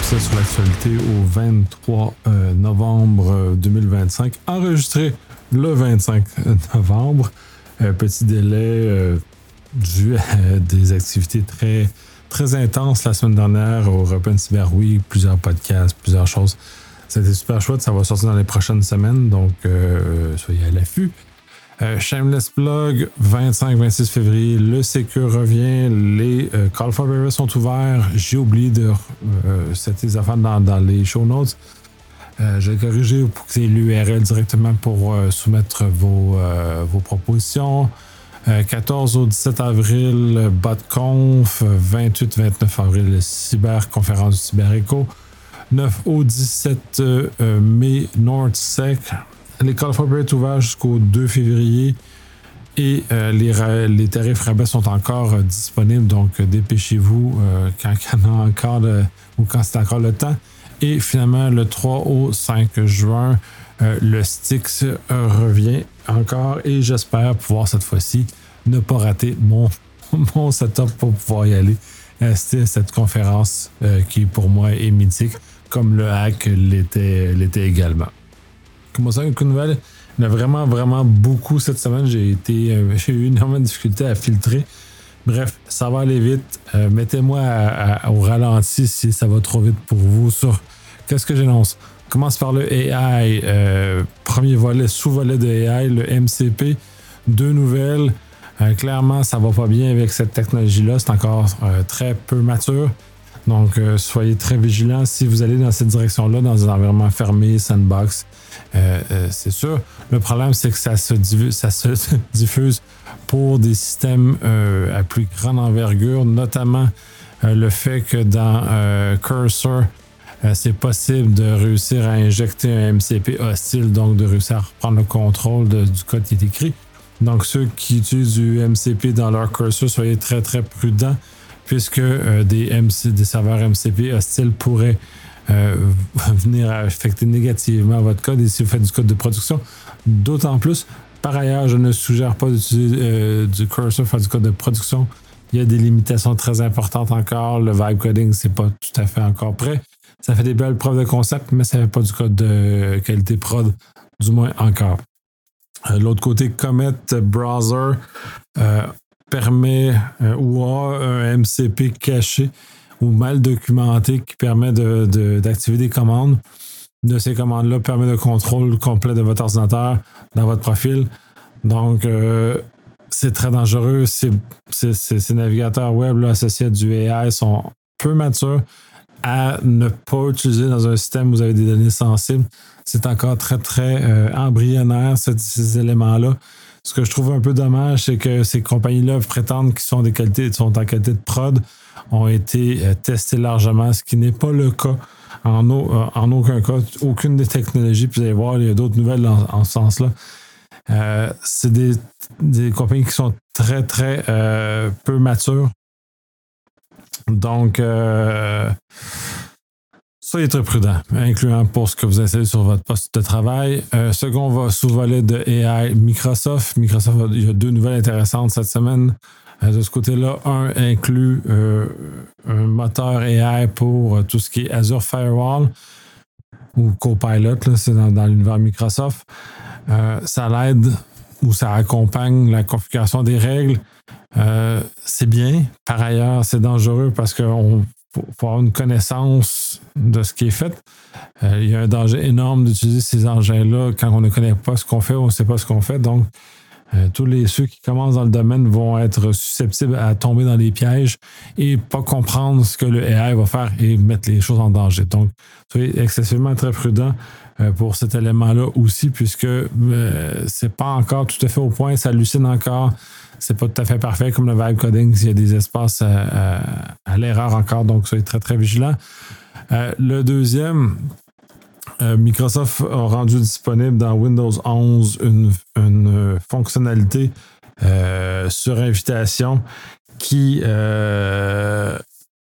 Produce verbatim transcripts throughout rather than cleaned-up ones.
ça sur l'actualité au vingt-trois novembre deux mille vingt-cinq, enregistré le vingt-cinq novembre. Un petit délai euh, dû à des activités très, très intenses la semaine dernière au Open Cyber Week, plusieurs podcasts, plusieurs choses. C'était super chouette, ça va sortir dans les prochaines semaines, donc euh, soyez à l'affût. Euh, Shameless Plug, vingt-cinq vingt-six février, le Secure revient, les euh, Call for Papers sont ouverts. J'ai oublié de euh, setter les affaires dans, dans les show notes. Euh, j'ai corrigé pour que c'est l'U R L directement pour euh, soumettre vos, euh, vos propositions. Euh, quatorze au dix-sept avril, BotConf. vingt-huit vingt-neuf avril, Cyberconférence du CyberEcho. neuf au dix-sept euh, mai, NordSec. Les Call for Papers sont ouverts jusqu'au deux février. Et euh, les, ra- les tarifs rabais sont encore euh, disponibles, donc euh, dépêchez-vous euh, quand il y en a encore le, ou quand c'est encore le temps. Et finalement, le trois au cinq juin, euh, le Styx euh, revient encore et j'espère pouvoir cette fois-ci ne pas rater mon, mon setup pour pouvoir y aller assister à cette conférence euh, qui pour moi est mythique, comme le hack l'était, l'était également. Comment ça, une nouvelle? Il y en a vraiment, vraiment beaucoup cette semaine. J'ai été, euh, j'ai eu énormément de difficultés à filtrer. Bref, ça va aller vite. Euh, mettez-moi à, à, au ralenti si ça va trop vite pour vous sur qu'est-ce que j'annonce. On commence par le A I. Euh, premier volet, sous-volet de A I, le M C P. Deux nouvelles. Euh, clairement, ça va pas bien avec cette technologie-là. C'est encore euh, très peu mature. Donc, euh, soyez très vigilants. Si vous allez dans cette direction-là, dans un environnement fermé, sandbox, euh, euh, c'est sûr. Le problème, c'est que ça se diffuse, ça se diffuse pour des systèmes euh, à plus grande envergure, notamment euh, le fait que dans euh, Cursor, euh, c'est possible de réussir à injecter un M C P hostile, donc de réussir à reprendre le contrôle de, du code qui est écrit. Donc, ceux qui utilisent du M C P dans leur Cursor, soyez très, très prudents, puisque euh, des, M C, des serveurs M C P hostiles pourraient euh, venir affecter négativement votre code, et si vous faites du code de production, d'autant plus. Par ailleurs, je ne suggère pas d'utiliser euh, du Cursor pour faire du code de production. Il y a des limitations très importantes encore. Le vibe coding, c'est pas tout à fait encore prêt. Ça fait des belles preuves de concept, mais ça fait pas du code de qualité prod, du moins encore. Euh, l'autre côté, Comet Browser euh, permet euh, ou a un M C P caché ou mal documenté qui permet de, de, d'activer des commandes. De ces commandes-là permet le contrôle complet de votre ordinateur dans votre profil. Donc, euh, c'est très dangereux. Ces, ces, ces, ces navigateurs web là, associés à du A I sont peu matures à ne pas utiliser dans un système où vous avez des données sensibles. C'est encore très, très euh, embryonnaire, ces, ces éléments-là. Ce que je trouve un peu dommage, c'est que ces compagnies-là prétendent qu'ils sont, des qualités, sont en qualité de prod, ont été euh, testés largement, ce qui n'est pas le cas. En, au, en aucun cas, aucune des technologies, puis vous allez voir, il y a d'autres nouvelles en, en ce sens-là. Euh, c'est des, des compagnies qui sont très, très euh, peu matures. Donc, euh, soyez très prudents, incluant pour ce que vous installez sur votre poste de travail. Euh, second va sous-volet de A I Microsoft. Microsoft, il y a deux nouvelles intéressantes cette semaine. Euh, de ce côté-là, un inclut euh, un moteur A I pour euh, tout ce qui est Azure Firewall ou Copilot, là, c'est dans, dans l'univers Microsoft. Euh, ça l'aide ou ça accompagne la configuration des règles. Euh, c'est bien. Par ailleurs, c'est dangereux parce qu'on faut avoir une connaissance de ce qui est fait. Euh, il y a un danger énorme d'utiliser ces engins-là quand on ne connaît pas ce qu'on fait ou on ne sait pas ce qu'on fait. Donc, euh, tous les ceux qui commencent dans le domaine vont être susceptibles à tomber dans les pièges et pas comprendre ce que le A I va faire et mettre les choses en danger. Donc, soyez excessivement très prudent euh, pour cet élément-là aussi, puisque euh, c'est pas encore tout à fait au point, ça hallucine encore. C'est pas tout à fait parfait comme le vibe coding, il y a des espaces à, à, à l'erreur encore, donc soyez très très vigilants. Euh, le deuxième, euh, Microsoft a rendu disponible dans Windows onze une, une fonctionnalité euh, sur invitation qui euh,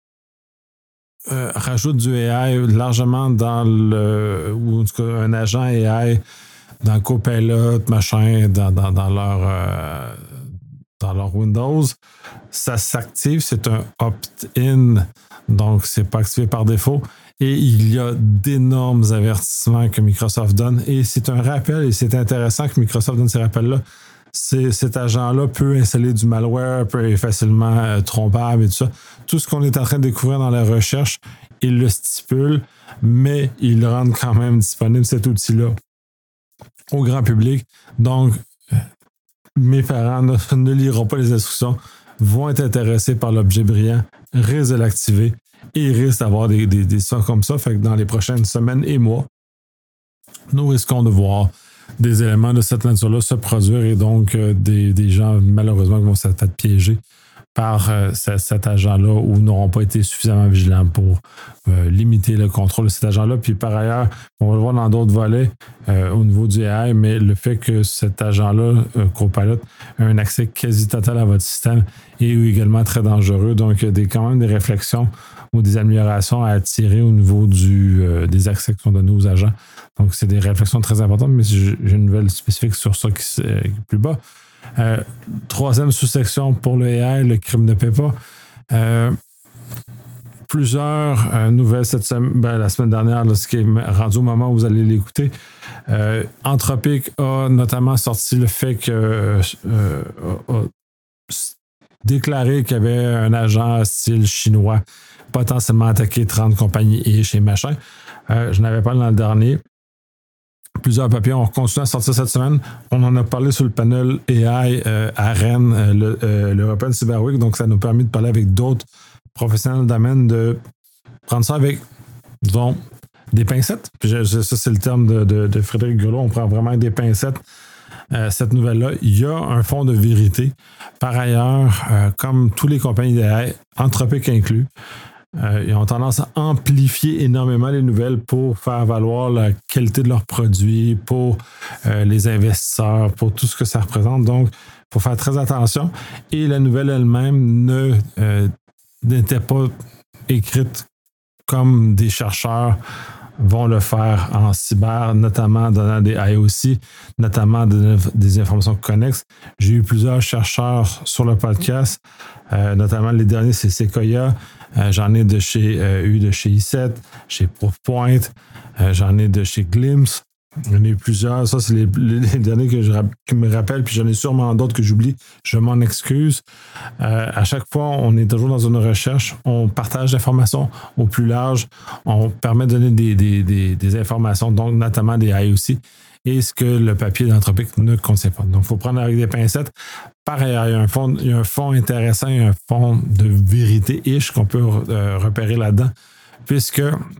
euh, rajoute du A I largement dans le, ou en tout cas un agent A I dans Copilot, machin, dans, dans, dans leur euh, dans leur Windows. Ça s'active, c'est un opt-in, donc c'est pas activé par défaut. Et il y a d'énormes avertissements que Microsoft donne. Et c'est un rappel, et c'est intéressant que Microsoft donne ces rappels-là. C'est, cet agent-là peut installer du malware, peut être facilement euh, trompable et tout ça. Tout ce qu'on est en train de découvrir dans la recherche, il le stipule, mais il le rend quand même disponible, cet outil-là, au grand public. Donc, euh, mes parents ne, ne liront pas les instructions, vont être intéressés par l'objet brillant, risquent de l'activer et risquent d'avoir des, des, des sons comme ça. Fait que dans les prochaines semaines et mois, nous risquons de voir des éléments de cette nature-là se produire et donc euh, des, des gens, malheureusement, qui vont se faire piéger par euh, ce, cet agent-là ou n'auront pas été suffisamment vigilants pour euh, limiter le contrôle de cet agent-là. Puis par ailleurs, on va le voir dans d'autres volets euh, au niveau du A I, mais le fait que cet agent-là, euh, Copilot, a un accès quasi total à votre système est également très dangereux. Donc, il y a des, quand même des réflexions ou des améliorations à attirer au niveau du, euh, des accès qui sont donnés aux agents. Donc, c'est des réflexions très importantes, mais j'ai une nouvelle spécifique sur ça qui est plus bas. Euh, troisième sous-section pour le A I, le crime ne paie pas. Euh, plusieurs euh, nouvelles cette semaine, ben, la semaine dernière, là, ce qui est rendu au moment où vous allez l'écouter. Euh, Anthropic a notamment sorti le fait que euh, a, a déclaré qu'il y avait un agent style chinois potentiellement attaqué trente compagnies et chez machin. Euh, je n'avais pas dans le dernier. Plusieurs papiers ont continué à sortir cette semaine. On en a parlé sur le panel A I euh, à Rennes, euh, le, euh, l'European Cyber Week, donc ça nous permet de parler avec d'autres professionnels du domaine, de prendre ça avec, disons, des pincettes. Puis je, ça, c'est le terme de, de, de Frédéric Grelot. On prend vraiment avec des pincettes euh, cette nouvelle-là. Il y a un fond de vérité. Par ailleurs, euh, comme tous les compagnies d'A I, Anthropic inclus, Euh, ils ont tendance à amplifier énormément les nouvelles pour faire valoir la qualité de leurs produits, pour euh, les investisseurs, pour tout ce que ça représente. Donc, il faut faire très attention. Et la nouvelle elle-même ne, euh, n'était pas écrite comme des chercheurs vont le faire en cyber, notamment donnant des I O C, notamment de, des informations connexes. J'ai eu plusieurs chercheurs sur le podcast, euh, notamment les derniers, c'est Sequoia. Euh, j'en ai de chez, euh, eu de chez I sept, chez Proofpoint, euh, j'en ai de chez Glimpse. J'en ai eu plusieurs. Ça, c'est les, les, les derniers que je qui me rappellent, puis j'en ai sûrement d'autres que j'oublie. Je m'en excuse. Euh, à chaque fois, on est toujours dans une recherche. On partage l'information au plus large. On permet de donner des, des, des, des informations, donc notamment des I O C, et ce que le papier d'Anthropic ne contient pas. Donc, il faut prendre avec des pincettes. Par ailleurs, il y a un fond, il y a un fond intéressant, il y a un fond de vérité-ish qu'on peut euh, repérer là-dedans, puisque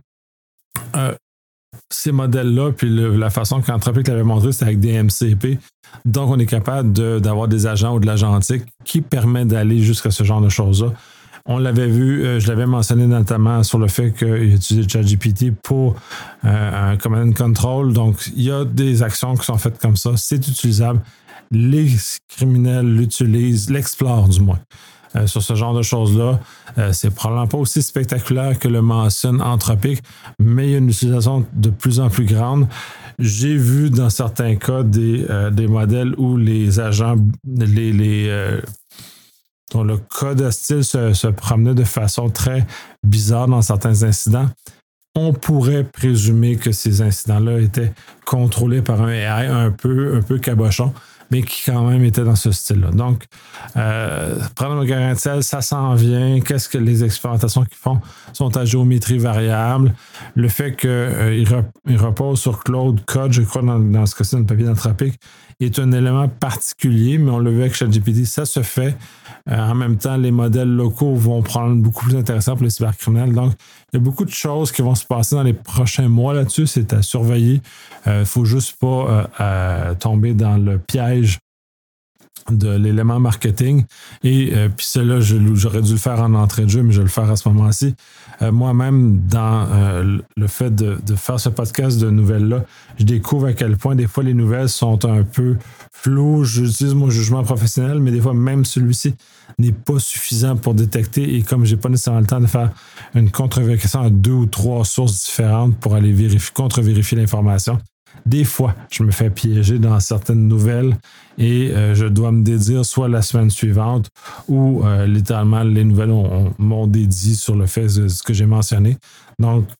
euh, ces modèles-là, puis le, la façon qu'Anthropic l'avait montré, c'était avec des M C P. Donc, on est capable de, d'avoir des agents ou de l'agentique qui permet d'aller jusqu'à ce genre de choses-là. On l'avait vu, euh, je l'avais mentionné notamment sur le fait qu'il utilisait ChatGPT pour euh, un command and control. Donc, il y a des actions qui sont faites comme ça. C'est utilisable. Les criminels l'utilisent, l'explorent du moins. Euh, sur ce genre de choses-là, euh, c'est probablement pas aussi spectaculaire que le mentionne Anthropic, mais il y a une utilisation de plus en plus grande. J'ai vu dans certains cas des, euh, des modèles où les agents, les, les euh, dont le code hostile se, se promenait de façon très bizarre dans certains incidents. On pourrait présumer que ces incidents-là étaient contrôlés par un A I un peu, un peu cabochon, mais qui quand même était dans ce style-là. Donc, euh, prendre le grain de sel, ça s'en vient. Qu'est-ce que les expérimentations qu'ils font sont à géométrie variable. Le fait qu'ils euh, rep- reposent sur Claude Code, je crois, dans, dans ce cas-ci, dans le papier d'Anthropic, est un élément particulier, mais on le vu avec ChatGPT, ça se fait. Euh, en même temps, les modèles locaux vont prendre beaucoup plus intéressant pour les cybercriminels. Donc, il y a beaucoup de choses qui vont se passer dans les prochains mois là-dessus. C'est à surveiller. Il euh, ne faut juste pas euh, euh, tomber dans le piège de l'élément marketing. Et euh, puis cela, je, j'aurais dû le faire en entrée de jeu, mais je vais le faire à ce moment-ci. Euh, moi-même, dans euh, le fait de, de faire ce podcast de nouvelles-là, je découvre à quel point des fois les nouvelles sont un peu floues. J'utilise mon jugement professionnel, mais des fois même celui-ci n'est pas suffisant pour détecter. Et comme je n'ai pas nécessairement le temps de faire une contre-vérification à deux ou trois sources différentes pour aller vérifier, contre-vérifier l'information, des fois, je me fais piéger dans certaines nouvelles et euh, je dois me dédire soit la semaine suivante ou euh, littéralement les nouvelles ont, ont, m'ont dédié sur le fait de ce que j'ai mentionné. Donc,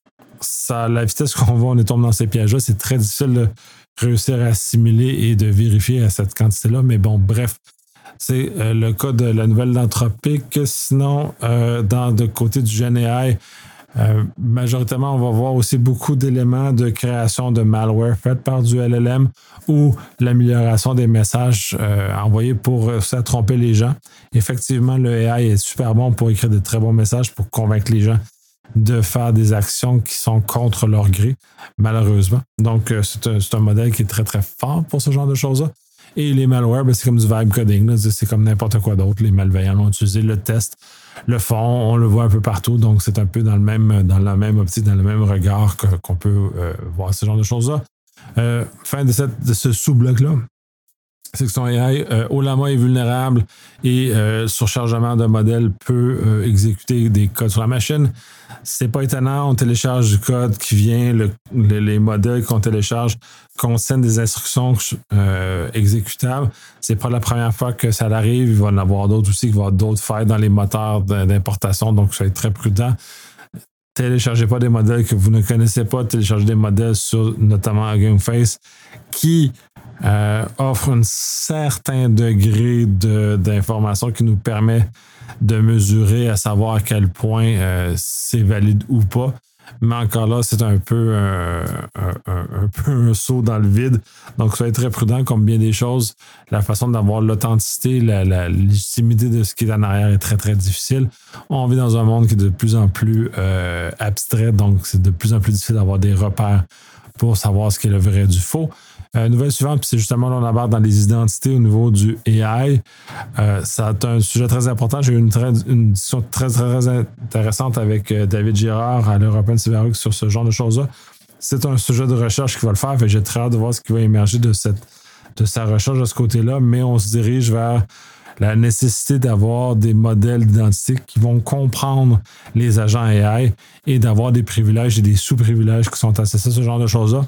ça, la vitesse qu'on va, on est tombé dans ces pièges-là. C'est très difficile de réussir à assimiler et de vérifier à cette quantité-là. Mais bon, bref, c'est euh, le cas de la nouvelle d'Anthropic. Sinon, euh, dans le côté du Gen A I, euh, majoritairement, on va voir aussi beaucoup d'éléments de création de malware faits par du L L M ou l'amélioration des messages euh, envoyés pour euh, ça tromper les gens. Effectivement, le A I est super bon pour écrire de très bons messages pour convaincre les gens de faire des actions qui sont contre leur gré, malheureusement. Donc, euh, c'est, un, c'est un modèle qui est très, très fort pour ce genre de choses-là. Et les malwares, ben, c'est comme du vibe coding. Là. C'est comme n'importe quoi d'autre. Les malveillants l'ont utilisé, le test, le font, on le voit un peu partout. Donc, c'est un peu dans le même, dans la même optique, dans le même regard que, qu'on peut euh, voir ce genre de choses-là. Euh, fin de, cette, de ce sous-bloc-là, c'est que son A I, euh, haut la main est vulnérable et euh, surchargement de modèle peut euh, exécuter des codes sur la machine. C'est pas étonnant, on télécharge du code qui vient, le, le, les modèles qu'on télécharge contiennent des instructions euh, exécutables. C'est pas la première fois que ça arrive, il va y en avoir d'autres aussi, il va y avoir d'autres failles dans les moteurs d'importation, donc soyez très prudent. Téléchargez pas des modèles que vous ne connaissez pas, téléchargez des modèles sur notamment Hugging Face qui euh, offrent un certain degré de, d'information qui nous permet de mesurer à savoir à quel point euh, c'est valide ou pas. Mais encore là, c'est un peu, euh, un, un, un peu un saut dans le vide. Donc, soyez très prudent comme bien des choses. La façon d'avoir l'authenticité, la, la légitimité de ce qui est en arrière est très, très difficile. On vit dans un monde qui est de plus en plus euh, abstrait, donc c'est de plus en plus difficile d'avoir des repères pour savoir ce qui est le vrai du faux. Euh, nouvelle suivante, puis c'est justement là on aborde dans les identités au niveau du A I. Euh, ça a un sujet très important. J'ai eu une, très, une discussion très, très, très intéressante avec euh, David Girard à l'European Cyber Week sur ce genre de choses-là. C'est un sujet de recherche qui va le faire. Fait, j'ai très hâte de voir ce qui va émerger de, cette, de sa recherche de ce côté-là, mais on se dirige vers la nécessité d'avoir des modèles d'identité qui vont comprendre les agents A I et d'avoir des privilèges et des sous-privilèges qui sont associés à ce genre de choses-là.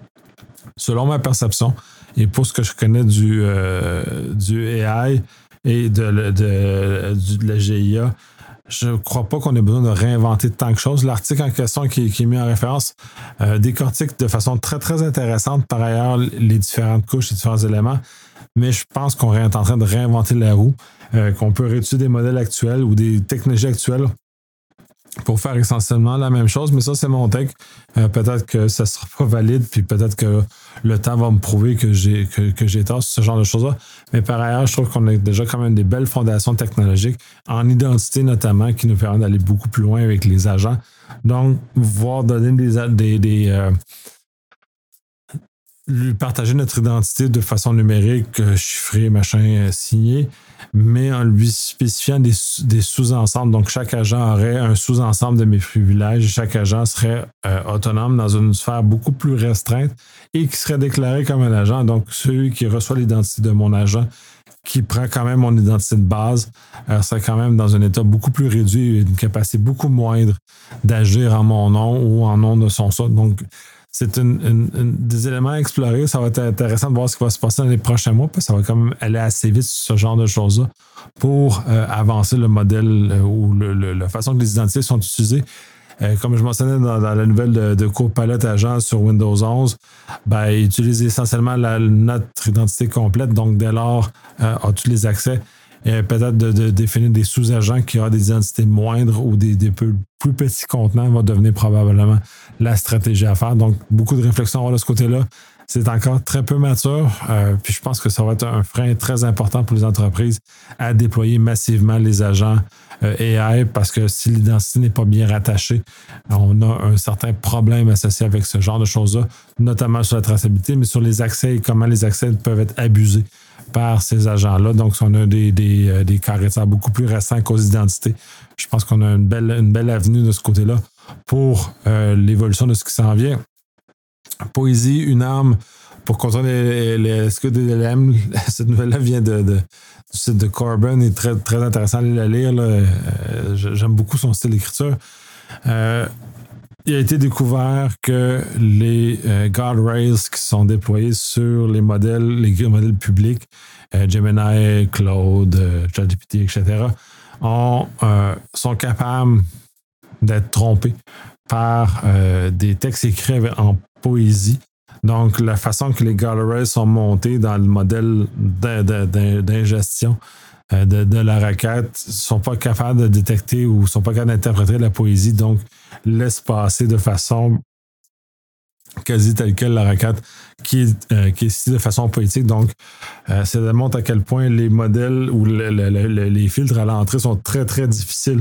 Selon ma perception, et pour ce que je connais du, euh, du A I et de, de, de, de la G I A, je ne crois pas qu'on ait besoin de réinventer tant que chose. L'article en question qui, qui est mis en référence euh, décortique de façon très, très intéressante, par ailleurs, les différentes couches, les différents éléments, mais je pense qu'on est en train de réinventer la roue, euh, qu'on peut réutiliser des modèles actuels ou des technologies actuelles pour faire essentiellement la même chose, mais ça, c'est mon take. Euh, peut-être que ça ne sera pas valide, puis peut-être que le temps va me prouver que j'ai, que, que j'ai tort sur ce genre de choses-là. Mais par ailleurs, je trouve qu'on a déjà quand même des belles fondations technologiques, en identité notamment, qui nous permettent d'aller beaucoup plus loin avec les agents. Donc, pouvoir donner des... des, des euh, lui partager notre identité de façon numérique, chiffrée, machin, signée, mais en lui spécifiant des, des sous-ensembles. Donc, chaque agent aurait un sous-ensemble de mes privilèges. Chaque agent serait euh, autonome dans une sphère beaucoup plus restreinte et qui serait déclaré comme un agent. Donc, celui qui reçoit l'identité de mon agent, qui prend quand même mon identité de base, euh, serait quand même dans un état beaucoup plus réduit et une capacité beaucoup moindre d'agir en mon nom ou en nom de son sort. Donc, c'est une, une, une, des éléments à explorer. Ça va être intéressant de voir ce qui va se passer dans les prochains mois, parce que ça va quand même aller assez vite sur ce genre de choses-là pour euh, avancer le modèle euh, ou le, le, la façon que les identités sont utilisées. Euh, comme je mentionnais dans, dans la nouvelle de, de Copilot Agent sur Windows onze, ben, il utilise essentiellement la, notre identité complète, donc dès lors, euh, a tous les accès. Et peut-être de, de définir des sous-agents qui ont des identités moindres ou des, des peu, plus petits contenants va devenir probablement la stratégie à faire. Donc, beaucoup de réflexions à avoir de ce côté-là. C'est encore très peu mature. Euh, puis je pense que ça va être un frein très important pour les entreprises à déployer massivement les agents euh, A I, parce que si l'identité n'est pas bien rattachée, on a un certain problème associé avec ce genre de choses-là, notamment sur la traçabilité, mais sur les accès et comment les accès peuvent être abusés par ces agents-là. Donc, si on a des, des, des carrés de beaucoup plus récents qu'aux identités, je pense qu'on a une belle, une belle avenue de ce côté-là pour euh, l'évolution de ce qui s'en vient. Poésie, une arme pour contrôler les, les S Q D L M. Cette nouvelle-là vient de, de, du site de Corbin et très, très intéressant à la lire. Là. Euh, j'aime beaucoup son style d'écriture. Euh, Il a été découvert que les euh, guardrails qui sont déployés sur les modèles, les modèles publics, euh, Gemini, Claude, euh, ChatGPT, et cetera, ont, euh, sont capables d'être trompés par euh, des textes écrits en poésie. Donc, la façon que les galleries sont montés dans le modèle d'ingestion euh, de, de la requête ne sont pas capables de détecter ou ne sont pas capables d'interpréter la poésie, donc laissent passer de façon quasi telle quelle la requête qui est, euh, qui est ici de façon poétique. Donc, euh, ça démontre à quel point les modèles ou le, le, le, les filtres à l'entrée sont très, très difficiles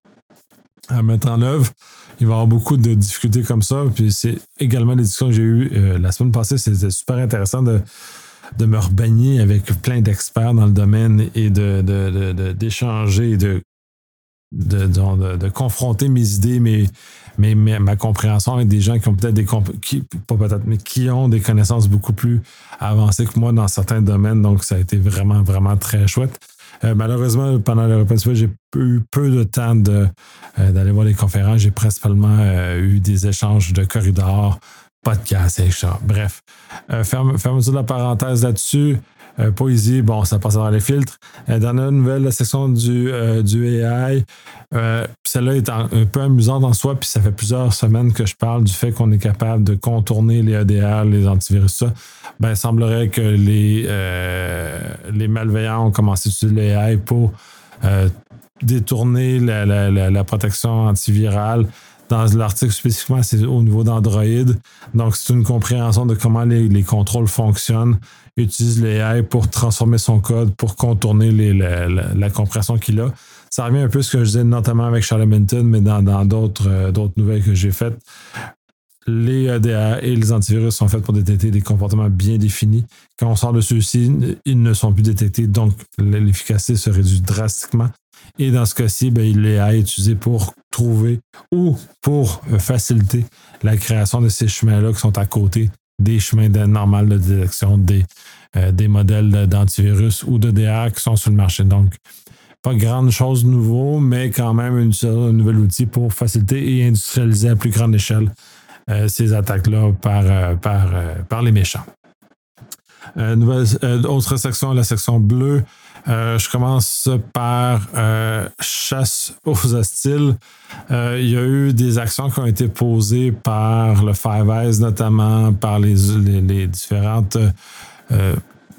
à mettre en œuvre. Il va y avoir beaucoup de difficultés comme ça. Puis c'est également les discussions que j'ai eues euh, la semaine passée. C'était super intéressant de, de me rebaigner avec plein d'experts dans le domaine et de, de, de, de, d'échanger et de, de, de, de confronter mes idées, mes, mes, mes, ma compréhension avec des gens qui ont peut-être des comp- qui, pas peut-être, mais qui ont des connaissances beaucoup plus avancées que moi dans certains domaines. Donc, ça a été vraiment, vraiment très chouette. Euh, malheureusement, pendant le repas, j'ai eu peu de temps de, euh, d'aller voir les conférences. J'ai principalement euh, eu des échanges de corridors, podcasts, et cetera. Bref, euh, ferme, fermeture de la parenthèse là-dessus. Euh, poésie, bon, ça passe dans les filtres. Euh, dans la nouvelle la section du, euh, du A I, euh, celle-là est en, un peu amusante en soi, puis ça fait plusieurs semaines que je parle du fait qu'on est capable de contourner les A D R, les antivirus, ça. Ben, il semblerait que les, euh, les malveillants ont commencé à utiliser l'A I pour euh, détourner la, la, la, la protection antivirale. Dans l'article spécifiquement, c'est au niveau d'Android. Donc, c'est une compréhension de comment les, les contrôles fonctionnent. Utilise l'A I pour transformer son code, pour contourner les, la, la, la compression qu'il a. Ça revient un peu à ce que je disais notamment avec Charlie Minton, mais dans, dans d'autres, euh, d'autres nouvelles que j'ai faites. Les A D R et les antivirus sont faits pour détecter des comportements bien définis. Quand on sort de ceux-ci, ils ne sont plus détectés, donc l'efficacité se réduit drastiquement. Et dans ce cas-ci, ben, l'A I est utilisé pour trouver ou pour faciliter la création de ces chemins-là qui sont à côté des chemins de, normaux de détection des, euh, des modèles d'antivirus ou de D R qui sont sur le marché. Donc, pas grande chose de nouveau, mais quand même une, un nouvel outil pour faciliter et industrialiser à plus grande échelle euh, ces attaques-là par, euh, par, euh, par les méchants. Euh, nouvelle, euh, autre section, la section bleue. Euh, je commence par euh, chasse aux hostiles. Euh, il y a eu des actions qui ont été posées par le Five Eyes, notamment par les, les, les différentes euh,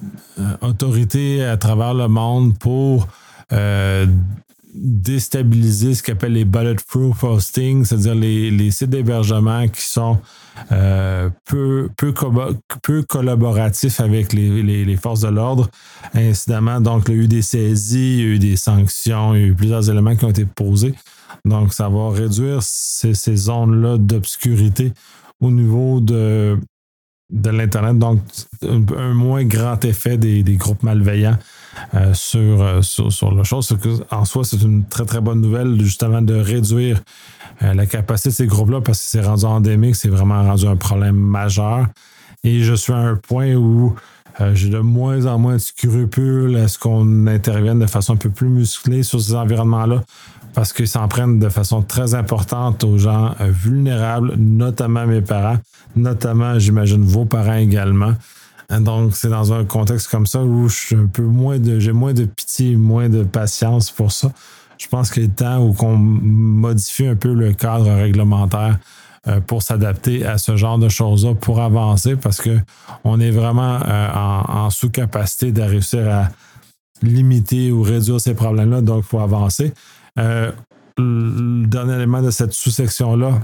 autorités à travers le monde pour euh, déstabiliser ce qu'on appelle les bulletproof hosting, c'est-à-dire les, les sites d'hébergement qui sont euh, peu, peu, co- peu collaboratifs avec les, les, les forces de l'ordre. Incidemment, donc, il y a eu des saisies, il y a eu des sanctions, il y a eu plusieurs éléments qui ont été posés. Donc, ça va réduire ces, ces zones-là d'obscurité au niveau de, de l'Internet. Donc, un, un moins grand effet des, des groupes malveillants Euh, sur, euh, sur, sur la chose. En soi, c'est une très, très bonne nouvelle, justement, de réduire euh, la capacité de ces groupes-là parce que c'est rendu endémique, c'est vraiment rendu un problème majeur. Et je suis à un point où euh, j'ai de moins en moins de scrupules à ce qu'on intervienne de façon un peu plus musclée sur ces environnements-là parce qu'ils s'en prennent de façon très importante aux gens euh, vulnérables, notamment mes parents, notamment, j'imagine, vos parents également. Donc, c'est dans un contexte comme ça où je suis un peu moins de, j'ai moins de pitié, moins de patience pour ça. Je pense qu'il est temps où qu'on modifie un peu le cadre réglementaire euh, pour s'adapter à ce genre de choses-là, pour avancer, parce qu'on est vraiment euh, en, en sous-capacité de réussir à limiter ou réduire ces problèmes-là. Donc, il faut avancer. Euh, le dernier élément de cette sous-section-là,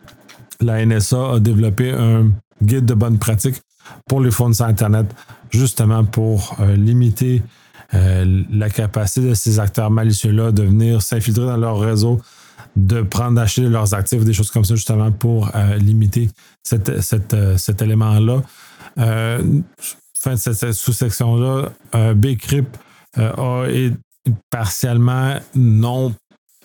la N S A a développé un guide de bonne pratique pour les fournisseurs Internet, justement pour euh, limiter euh, la capacité de ces acteurs malicieux-là de venir s'infiltrer dans leur réseau, de prendre, d'acheter leurs actifs, des choses comme ça, justement pour euh, limiter cette, cette, euh, cet élément-là. Euh, fin de cette, cette sous-section-là, euh, Bcrypt euh, a été partiellement non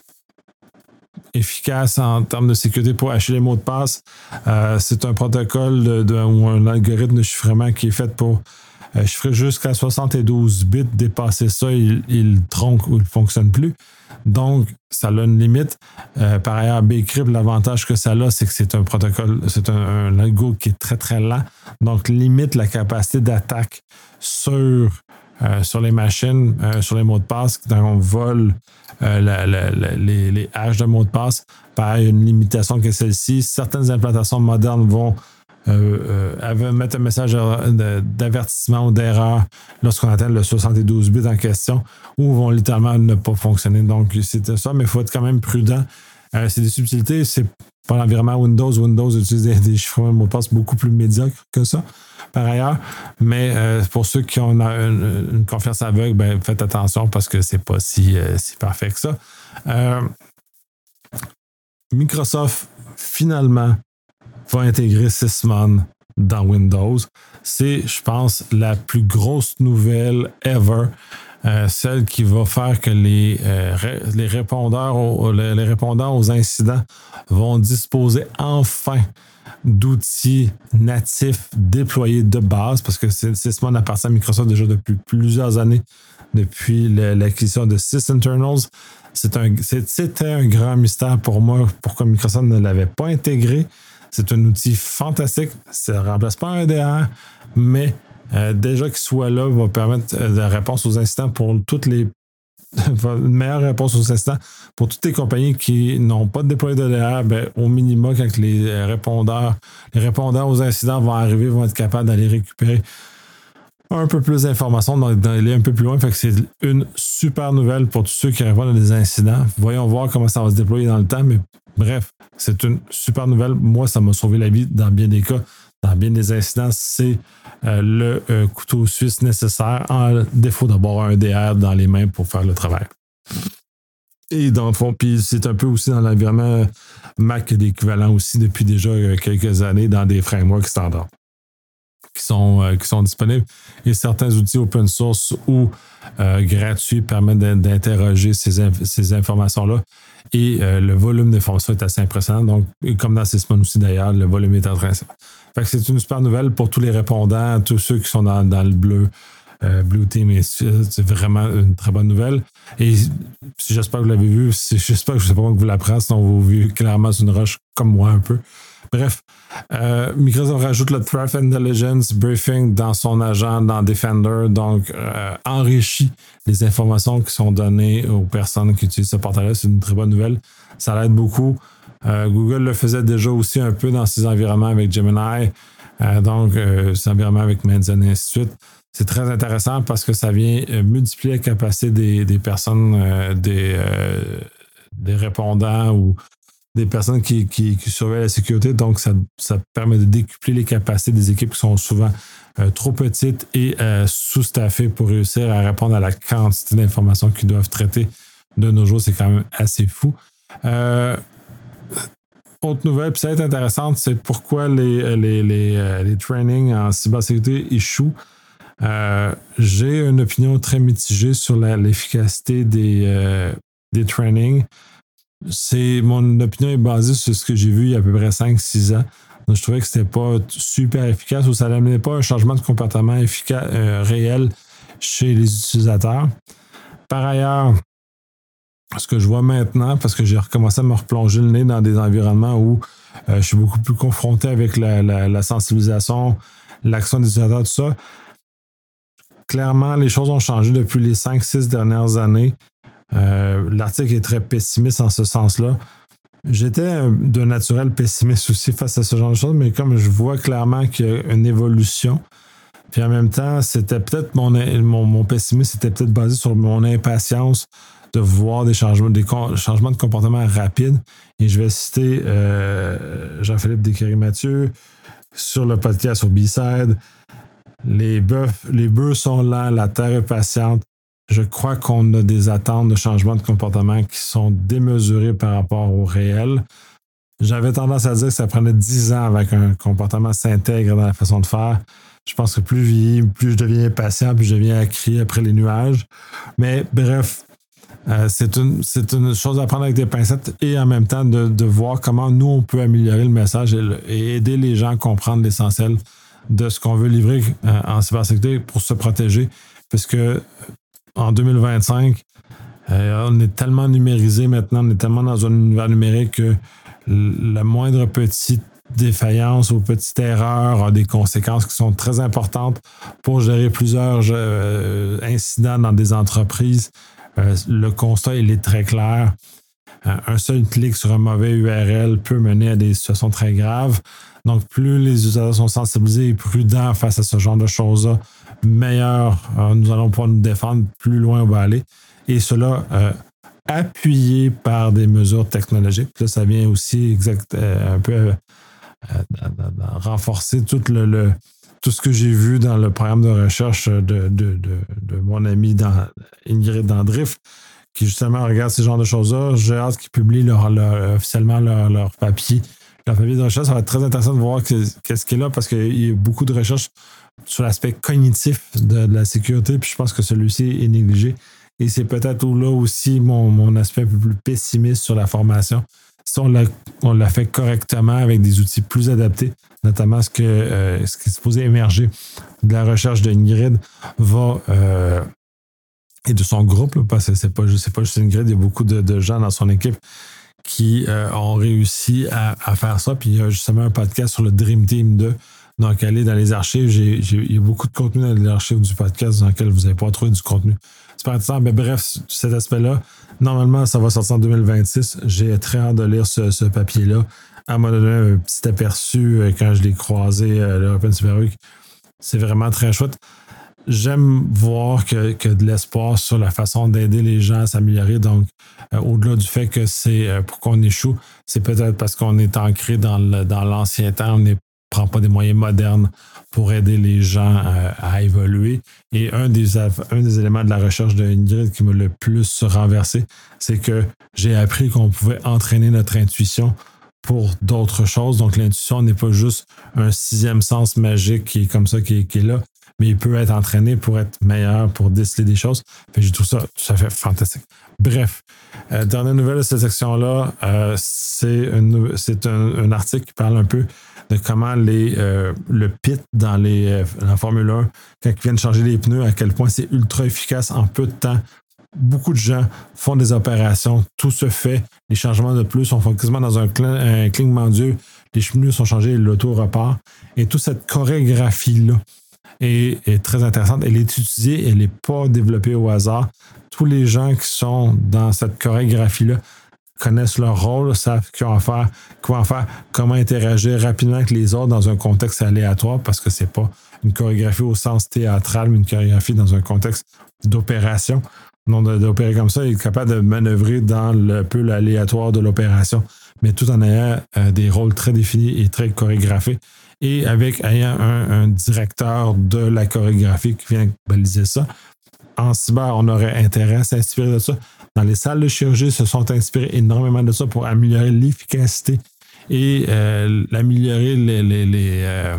efficace en termes de sécurité pour hacher les mots de passe. Euh, c'est un protocole de, de, ou un algorithme de chiffrement qui est fait pour euh, chiffrer jusqu'à soixante-douze bits. Dépasser ça, il, il tronque ou il ne fonctionne plus. Donc, ça a une limite. Euh, par ailleurs, Bcrypt, l'avantage que ça a, c'est que c'est un protocole, c'est un, un algo qui est très, très lent. Donc, limite la capacité d'attaque sur euh, sur les machines, euh, sur les mots de passe, quand on vole euh, la, la, la, les, les haches de mots de passe. Pareil, il y a une limitation que celle-ci. Certaines implantations modernes vont euh, euh, mettre un message d'avertissement ou d'erreur lorsqu'on atteint le soixante-douze bits en question, ou vont littéralement ne pas fonctionner. Donc, c'est ça, mais il faut être quand même prudent. Euh, c'est des subtilités, c'est pas l'environnement Windows. Windows utilise des, des chiffrements de mots de passe beaucoup plus médiocres que ça, par ailleurs. Mais euh, pour ceux qui ont une, une, une confiance aveugle, ben, faites attention parce que c'est pas si, euh, si parfait que ça. Euh, Microsoft, finalement, va intégrer Sysmon dans Windows. C'est, je pense, la plus grosse nouvelle ever. Euh, celle qui va faire que les, euh, ré, les, répondeurs aux, les, les répondants aux incidents vont disposer enfin d'outils natifs déployés de base, parce que Sysmon appartient à Microsoft déjà depuis plusieurs années, depuis l'acquisition de SysInternals. C'est un, c'était un grand mystère pour moi pourquoi Microsoft ne l'avait pas intégré. C'est un outil fantastique. Ça ne remplace pas un E D R, mais euh, déjà qu'il soit là va permettre euh, la réponse aux incidents pour toutes les une meilleure réponse aux incidents pour toutes les compagnies qui n'ont pas de déployé d'E D R. Ben, au minimum, quand les répondeurs, les répondants aux incidents vont arriver, vont être capables d'aller récupérer un peu plus d'informations, d'aller un peu plus loin. Fait que c'est une super nouvelle pour tous ceux qui répondent à des incidents. Voyons voir comment ça va se déployer dans le temps, mais bref, c'est une super nouvelle. Moi, ça m'a sauvé la vie dans bien des cas. Dans bien des incidents, c'est euh, le euh, couteau suisse nécessaire en défaut d'avoir un E D R dans les mains pour faire le travail. Et dans le fond, puis c'est un peu aussi dans l'environnement Mac d'équivalent aussi depuis déjà quelques années dans des frameworks standards qui sont, euh, qui sont disponibles. Et certains outils open source ou euh, gratuits permettent d'interroger ces, inf- ces informations-là. Et euh, le volume d'informations est assez impressionnant. Donc, comme dans Sysmon aussi d'ailleurs, le volume est intéressant. Fait que c'est une super nouvelle pour tous les répondants, tous ceux qui sont dans, dans le bleu, euh, Blue Team. Et c'est vraiment une très bonne nouvelle. Et si j'espère que vous l'avez vu, si, j'espère que je ne sais pas comment vous l'apprendre, sinon vous vu clairement sur une roche comme moi un peu. Bref, euh, Microsoft rajoute le Threat Intelligence Briefing dans son agent, dans Defender, donc euh, enrichit les informations qui sont données aux personnes qui utilisent ce portail-là. C'est une très bonne nouvelle. Ça l'aide beaucoup. Euh, Google le faisait déjà aussi un peu dans ses environnements avec Gemini, euh, donc euh, ses environnements avec Menzen et ainsi de suite. C'est très intéressant parce que ça vient euh, multiplier la capacité des, des personnes, euh, des, euh, des répondants ou des personnes qui, qui, qui surveillent la sécurité. Donc, ça, ça permet de décupler les capacités des équipes qui sont souvent euh, trop petites et euh, sous-staffées pour réussir à répondre à la quantité d'informations qu'ils doivent traiter de nos jours. C'est quand même assez fou. Euh, autre nouvelle, puis ça va être intéressante, c'est pourquoi les, les, les, euh, les trainings en cybersécurité échouent. Euh, j'ai une opinion très mitigée sur la, l'efficacité des, euh, des trainings. C'est, mon opinion est basée sur ce que j'ai vu il y a à peu près cinq six ans. Donc, je trouvais que c'était pas super efficace ou ça n'amenait pas un changement de comportement efficace, euh, réel chez les utilisateurs. Par ailleurs, ce que je vois maintenant, parce que j'ai recommencé à me replonger le nez dans des environnements où euh, je suis beaucoup plus confronté avec la, la, la sensibilisation, l'action des utilisateurs, tout ça. Clairement, les choses ont changé depuis les cinq six dernières années. Euh, l'article est très pessimiste en ce sens-là. J'étais de naturel pessimiste aussi face à ce genre de choses, mais comme je vois clairement qu'il y a une évolution, puis en même temps, c'était peut-être mon, mon, mon pessimisme était peut-être basé sur mon impatience de voir des changements, des changements de comportement rapides. Et je vais citer euh, Jean-Philippe Descaries-Mathieu sur le podcast sur B-Side. Les bœufs, les bœufs sont lents, la terre est patiente. Je crois qu'on a des attentes de changement de comportement qui sont démesurées par rapport au réel. J'avais tendance à dire que ça prenait dix ans avant qu'un comportement s'intègre dans la façon de faire. Je pense que plus je vieillis, plus je deviens impatient, plus je deviens à crier après les nuages. Mais bref, euh, c'est, une, c'est une chose à prendre avec des pincettes et en même temps de, de voir comment nous, on peut améliorer le message et, le, et aider les gens à comprendre l'essentiel de ce qu'on veut livrer euh, en cybersécurité pour se protéger. Parce que en deux mille vingt-cinq, euh, on est tellement numérisé maintenant, on est tellement dans un univers numérique que le moindre petit défaillance ou petite erreur a des conséquences qui sont très importantes pour gérer plusieurs euh, incidents dans des entreprises. Euh, le constat, il est très clair. Euh, un seul clic sur un mauvais U R L peut mener à des situations très graves. Donc, plus les utilisateurs sont sensibilisés et prudents face à ce genre de choses-là, meilleur euh, nous allons pouvoir nous défendre, plus loin on va aller. Et cela euh, appuyé par des mesures technologiques. Là, ça vient aussi exact, euh, un peu euh, euh, renforcer tout, le, le, tout ce que j'ai vu dans le programme de recherche de, de, de, de mon ami dans, Ingrid Dandrift, qui justement regarde ces genres de choses-là. J'ai hâte qu'ils publient leur, leur, officiellement leur, leur papier. Leur papier de recherche, ça va être très intéressant de voir qu'est-ce qu'il y a là, parce qu'il y a beaucoup de recherches sur l'aspect cognitif de, de la sécurité, puis je pense que celui-ci est négligé. Et c'est peut-être là aussi mon, mon aspect un peu plus pessimiste sur la formation. Si on l'a, on l'a fait correctement avec des outils plus adaptés, notamment ce, que, euh, ce qui est supposé émerger de la recherche de Ingrid va... Euh, et de son groupe, là, parce que c'est pas, c'est pas juste Ingrid, il y a beaucoup de, de gens dans son équipe qui euh, ont réussi à, à faire ça. Puis il y a justement un podcast sur le Dream Team deux. Donc, allez dans les archives. J'ai, j'ai, il y a beaucoup de contenu dans les archives du podcast dans lequel vous n'avez pas trouvé du contenu. C'est pas intéressant. Mais bref, cet aspect-là, normalement, ça va sortir en deux mille vingt-six. J'ai très hâte de lire ce, ce papier-là. Elle m'a donné un petit aperçu euh, quand je l'ai croisé à l'European Cyber Week. C'est vraiment très chouette. J'aime voir que, que de l'espoir sur la façon d'aider les gens à s'améliorer. Donc, euh, au-delà du fait que c'est euh, pour qu'on échoue, c'est peut-être parce qu'on est ancré dans, le, dans l'ancien temps, on ne prend pas des moyens modernes pour aider les gens euh, à évoluer. Et un des, un des éléments de la recherche de Ingrid qui m'a le plus renversé, c'est que j'ai appris qu'on pouvait entraîner notre intuition pour d'autres choses. Donc, l'intuition n'est pas juste un sixième sens magique qui est comme ça, qui est, qui est là, mais il peut être entraîné pour être meilleur, pour déceler des choses. Fait que je trouve ça tout à fait fantastique. Bref, euh, dernière nouvelle de cette section-là, euh, c'est, une, c'est un, un article qui parle un peu de comment les, euh, le pit dans les, euh, la Formule un, quand ils viennent changer les pneus, à quel point c'est ultra efficace en peu de temps. Beaucoup de gens font des opérations, tout se fait, les changements de plus, on fait quasiment dans un, cl- un clignement d'yeux, les pneus sont changés, l'auto repart. Et toute cette chorégraphie-là est, est très intéressante. Elle est utilisée, elle n'est pas développée au hasard. Tous les gens qui sont dans cette chorégraphie-là connaissent leur rôle, savent qu'ils vont faire, quoi faire, comment interagir rapidement avec les autres dans un contexte aléatoire, parce que c'est pas une chorégraphie au sens théâtral, mais une chorégraphie dans un contexte d'opération. Non, d'opérer comme ça, il est capable de manœuvrer dans le peu l'aléatoire de l'opération, mais tout en ayant euh, des rôles très définis et très chorégraphiés. Et avec ayant un, un directeur de la chorégraphie qui vient baliser ça. En cyber, on aurait intérêt à s'inspirer de ça. Dans les salles de chirurgie, se sont inspirés énormément de ça pour améliorer l'efficacité et euh, améliorer les, les, les, euh,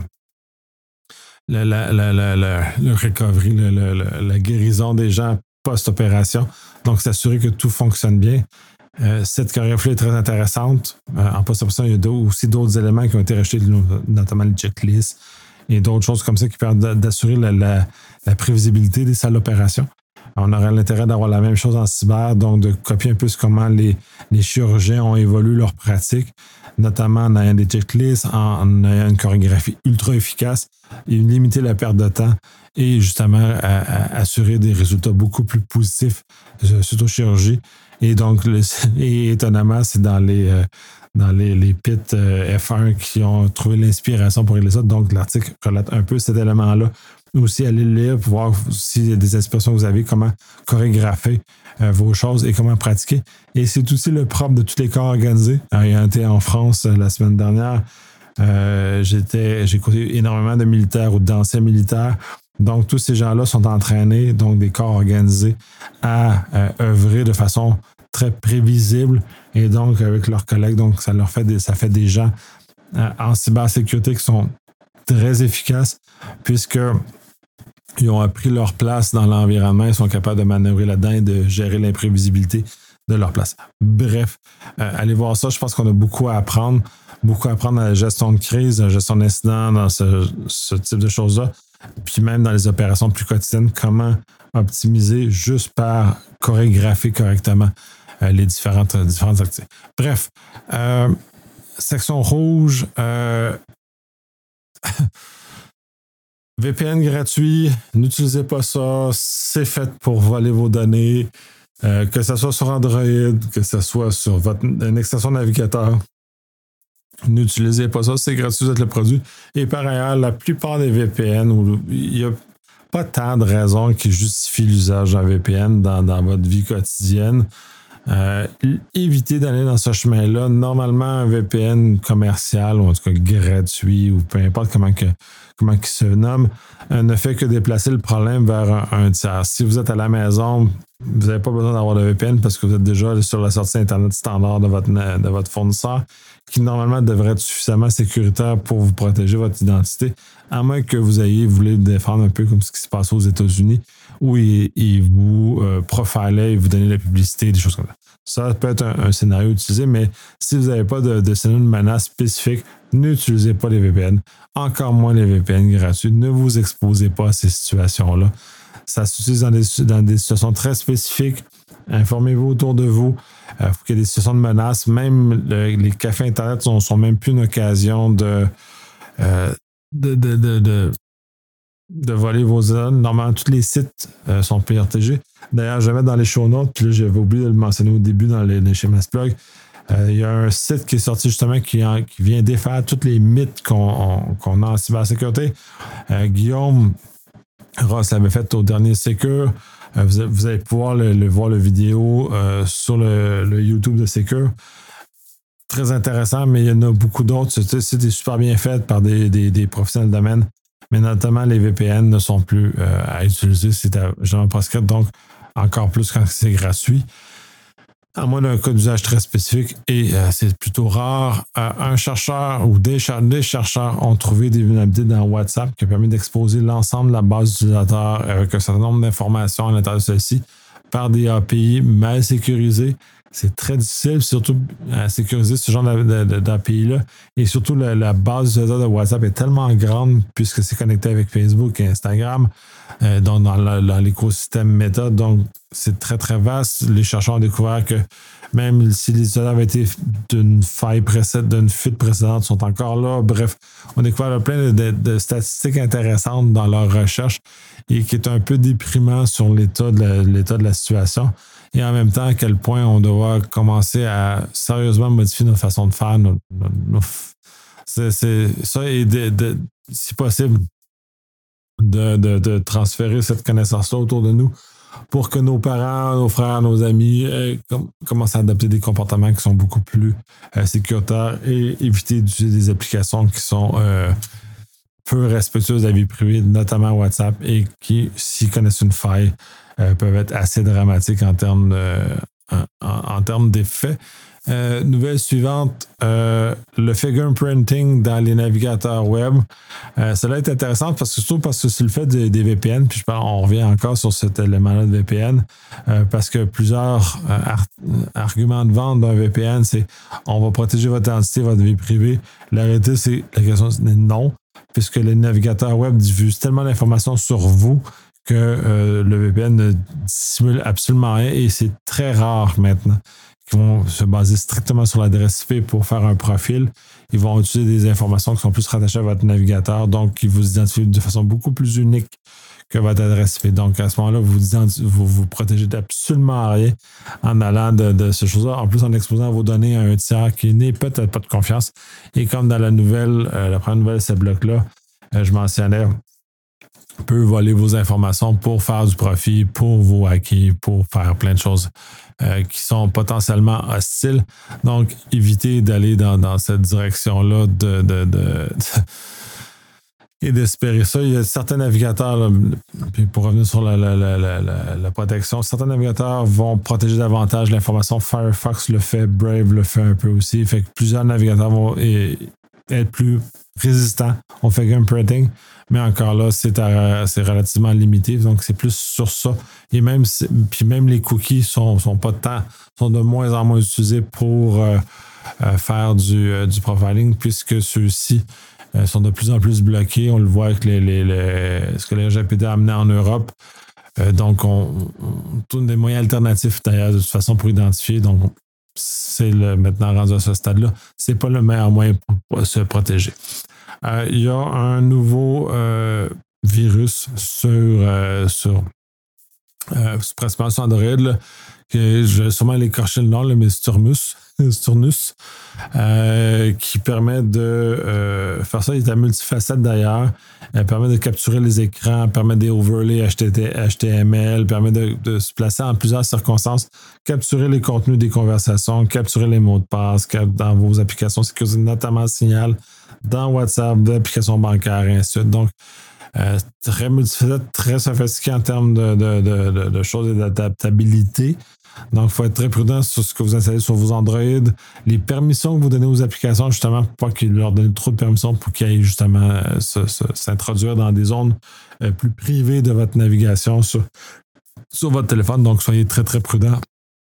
la, la, la, la, la, le recovery, la, la, la, la guérison des gens post-opération. Donc, s'assurer que tout fonctionne bien. Euh, cette chorégraphie est très intéressante. Euh, en post-opération, il y a d'autres, aussi d'autres éléments qui ont été rachetés, notamment les checklists et d'autres choses comme ça qui permettent d'assurer la, la, la prévisibilité des salles d'opération. On aurait l'intérêt d'avoir la même chose en cyber, donc de copier un peu comment les, les chirurgiens ont évolué leur pratique, notamment en ayant des checklists, en, en ayant une chorégraphie ultra efficace, et limiter la perte de temps et justement à, à assurer des résultats beaucoup plus positifs, surtout chirurgie. Et donc, le, et étonnamment, c'est dans les, euh, dans les, les pits euh, F un qui ont trouvé l'inspiration pour régler ça. Donc, l'article relate un peu cet élément-là. Aussi, allez le lire pour voir s'il y a des inspirations que vous avez, comment chorégrapher euh, vos choses et comment pratiquer. Et c'est aussi le propre de tous les corps organisés. Ayant été en France euh, la semaine dernière, euh, j'étais, j'ai écouté énormément de militaires ou d'anciens militaires. Donc, tous ces gens-là sont entraînés, donc des corps organisés, à euh, œuvrer de façon très prévisible et donc avec leurs collègues. Donc, ça leur fait des, ça fait des gens euh, en cybersécurité qui sont très efficaces puisqu'ils ont appris leur place dans l'environnement, ils sont capables de manœuvrer là-dedans et de gérer l'imprévisibilité de leur place. Bref, euh, allez voir ça. Je pense qu'on a beaucoup à apprendre, beaucoup à apprendre dans la gestion de crise, la gestion d'incidents, dans ce, ce type de choses-là. Puis même dans les opérations plus quotidiennes, comment optimiser juste par chorégraphier correctement euh, les différentes, différentes activités. Bref, euh, section rouge, euh, V P N gratuit, n'utilisez pas ça, c'est fait pour voler vos données, euh, que ce soit sur Android, que ce soit sur votre une extension navigateur. N'utilisez pas ça, c'est gratuit, vous êtes le produit. Et par ailleurs, la plupart des V P N, il n'y a pas tant de raisons qui justifient l'usage d'un V P N dans, dans votre vie quotidienne. Euh, évitez d'aller dans ce chemin-là. Normalement, un V P N commercial, ou en tout cas gratuit, ou peu importe comment, que, comment il se nomme, euh, ne fait que déplacer le problème vers un, un tiers. Si vous êtes à la maison, vous n'avez pas besoin d'avoir de V P N parce que vous êtes déjà sur la sortie Internet standard de votre, de votre fournisseur, qui normalement devrait être suffisamment sécuritaire pour vous protéger votre identité, à moins que vous ayez voulu le défendre un peu comme ce qui se passe aux États-Unis, où il, il vous euh, profilait et vous donnait la publicité, des choses comme ça. Ça peut être un, un scénario utilisé, mais si vous n'avez pas de, de scénario de menace spécifique, n'utilisez pas les V P N, encore moins les V P N gratuits. Ne vous exposez pas à ces situations-là. Ça s'utilise dans des, dans des situations très spécifiques. Informez-vous autour de vous. Il euh, faut qu'il y ait des situations de menace. Même le, les cafés Internet ne sont, sont même plus une occasion de, euh, de, de, de, de, de voler vos zones. Normalement, tous les sites euh, sont protégés. D'ailleurs, je vais mettre dans les show notes, puis là, j'avais oublié de le mentionner au début dans les, les schémas blog. Euh, il y a un site qui est sorti justement qui, en, qui vient défaire tous les mythes qu'on, on, qu'on a en cybersécurité. Euh, Guillaume Ross l'avait fait au dernier Secure. Euh, vous, vous allez pouvoir le, le voir, la vidéo euh, sur le, le YouTube de Secure. Très intéressant, mais il y en a beaucoup d'autres. C'est, c'est super bien fait par des, des, des professionnels de domaine. Mais notamment, les V P N ne sont plus euh, à utiliser. C'est jamais prescrit, donc encore plus quand c'est gratuit. À moins d'un cas d'usage très spécifique, et euh, c'est plutôt rare. Euh, un chercheur ou des, cher- des chercheurs ont trouvé des vulnérabilités dans WhatsApp qui a permis d'exposer l'ensemble de la base d'utilisateurs avec un certain nombre d'informations à l'intérieur de celle-ci par des A P I mal sécurisées. C'est très difficile, surtout à sécuriser ce genre d'A P I-là. Et surtout, la, la base d'utilisateurs de WhatsApp est tellement grande puisque c'est connecté avec Facebook et Instagram, euh, donc dans, la, dans l'écosystème Meta. Donc, c'est très, très vaste. Les chercheurs ont découvert que même si les utilisateurs avaient été d'une faille précédente, d'une fuite précédente, sont encore là. Bref, on a découvert plein de, de, de statistiques intéressantes dans leur recherche et qui est un peu déprimant sur l'état de la, l'état de la situation. Et en même temps, à quel point on doit commencer à sérieusement modifier notre façon de faire. Nos, nos, nos, c'est, c'est, ça, et de, de, si possible, de, de, de transférer cette connaissance-là autour de nous pour que nos parents, nos frères, nos amis euh, com- commencent à adopter des comportements qui sont beaucoup plus euh, sécuritaires et éviter d'utiliser des applications qui sont euh, peu respectueuses de la vie privée, notamment WhatsApp, et qui, s'ils connaissent une faille, Euh, peuvent être assez dramatiques en termes, de, en, en termes d'effets. Euh, nouvelle suivante, euh, le fingerprinting dans les navigateurs web. Euh, cela est intéressant parce que, surtout parce que c'est le fait des, des V P N, puis je parle, on revient encore sur cet élément-là de V P N, euh, parce que plusieurs euh, ar- arguments de vente d'un V P N, c'est on va protéger votre identité, votre vie privée. La réalité, c'est la question, c'est non, puisque les navigateurs web diffusent tellement d'informations sur vous que euh, le V P N ne dissimule absolument rien et c'est très rare maintenant qu'ils vont se baser strictement sur l'adresse I P pour faire un profil. Ils vont utiliser des informations qui sont plus rattachées à votre navigateur, donc ils vous identifient de façon beaucoup plus unique que votre adresse I P. Donc à ce moment-là, vous vous, vous, vous protégez d'absolument rien en allant de, de ces choses-là, en plus en exposant vos données à un tiers qui n'est peut-être pas de confiance. Et comme dans la nouvelle, euh, la première nouvelle de ce bloc-là, euh, je mentionnais, peut voler vos informations pour faire du profit, pour vous hacker, pour faire plein de choses euh, qui sont potentiellement hostiles. Donc, évitez d'aller dans, dans cette direction-là de, de, de, de et d'espérer ça. Il y a certains navigateurs, là, puis pour revenir sur la, la, la, la, la protection, certains navigateurs vont protéger davantage l'information. Firefox le fait, Brave le fait un peu aussi. Fait que plusieurs navigateurs vont et, être plus résistants au fingerprinting. Mais encore là, c'est, à, c'est relativement limité. Donc, c'est plus sur ça. Et même, puis même les cookies sont, sont pas tant, sont de moins en moins utilisés pour euh, euh, faire du, euh, du profiling, puisque ceux-ci euh, sont de plus en plus bloqués. On le voit avec les, les, les, ce que les R G P D a amené en Europe. Euh, donc, on, on tourne des moyens alternatifs d'ailleurs, de toute façon, pour identifier. Donc, c'est le, maintenant rendu à ce stade-là, c'est pas le meilleur moyen pour, pour se protéger. Euh, il y a un nouveau euh, virus sur, euh, sur, euh, principalement sur Android, là, que je vais sûrement l'écorcher le nom, là, mais Sturnus, Sturnus euh, qui permet de euh, faire ça. Il est à multifacette d'ailleurs. Elle permet de capturer les écrans, permet des overlays H T M L, permet de, de se placer en plusieurs circonstances, capturer les contenus des conversations, capturer les mots de passe dans vos applications sécurisées, notamment Signal, dans WhatsApp, d'applications bancaires et ainsi de suite. Donc, euh, très multifacette, très sophistiqué en termes de, de, de, de, de choses et d'adaptabilité. Donc, il faut être très prudent sur ce que vous installez sur vos Android. Les permissions que vous donnez aux applications, justement, pour pas qu'ils leur donnent trop de permissions pour qu'ils aillent justement euh, se, se, s'introduire dans des zones euh, plus privées de votre navigation sur, sur votre téléphone. Donc, soyez très, très prudent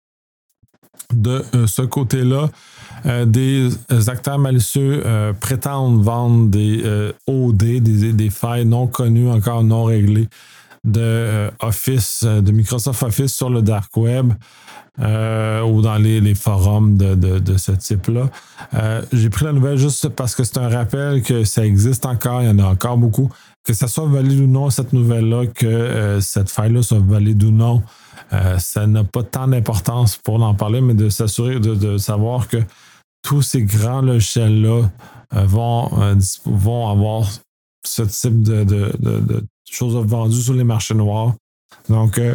de euh, ce côté-là. Euh, des acteurs malicieux euh, prétendent vendre des euh, O D, des, des failles non connues, encore non réglées de euh, Office, de Microsoft Office sur le dark web euh, ou dans les, les forums de, de, de ce type-là. Euh, j'ai pris la nouvelle juste parce que c'est un rappel que ça existe encore, il y en a encore beaucoup. Que ça soit valide ou non, cette nouvelle-là, que euh, cette faille-là soit valide ou non, euh, ça n'a pas tant d'importance pour en parler, mais de s'assurer, de, de savoir que tous ces grands logiciels-là euh, vont, euh, vont avoir ce type de, de, de, de choses vendues sur les marchés noirs. Donc, euh,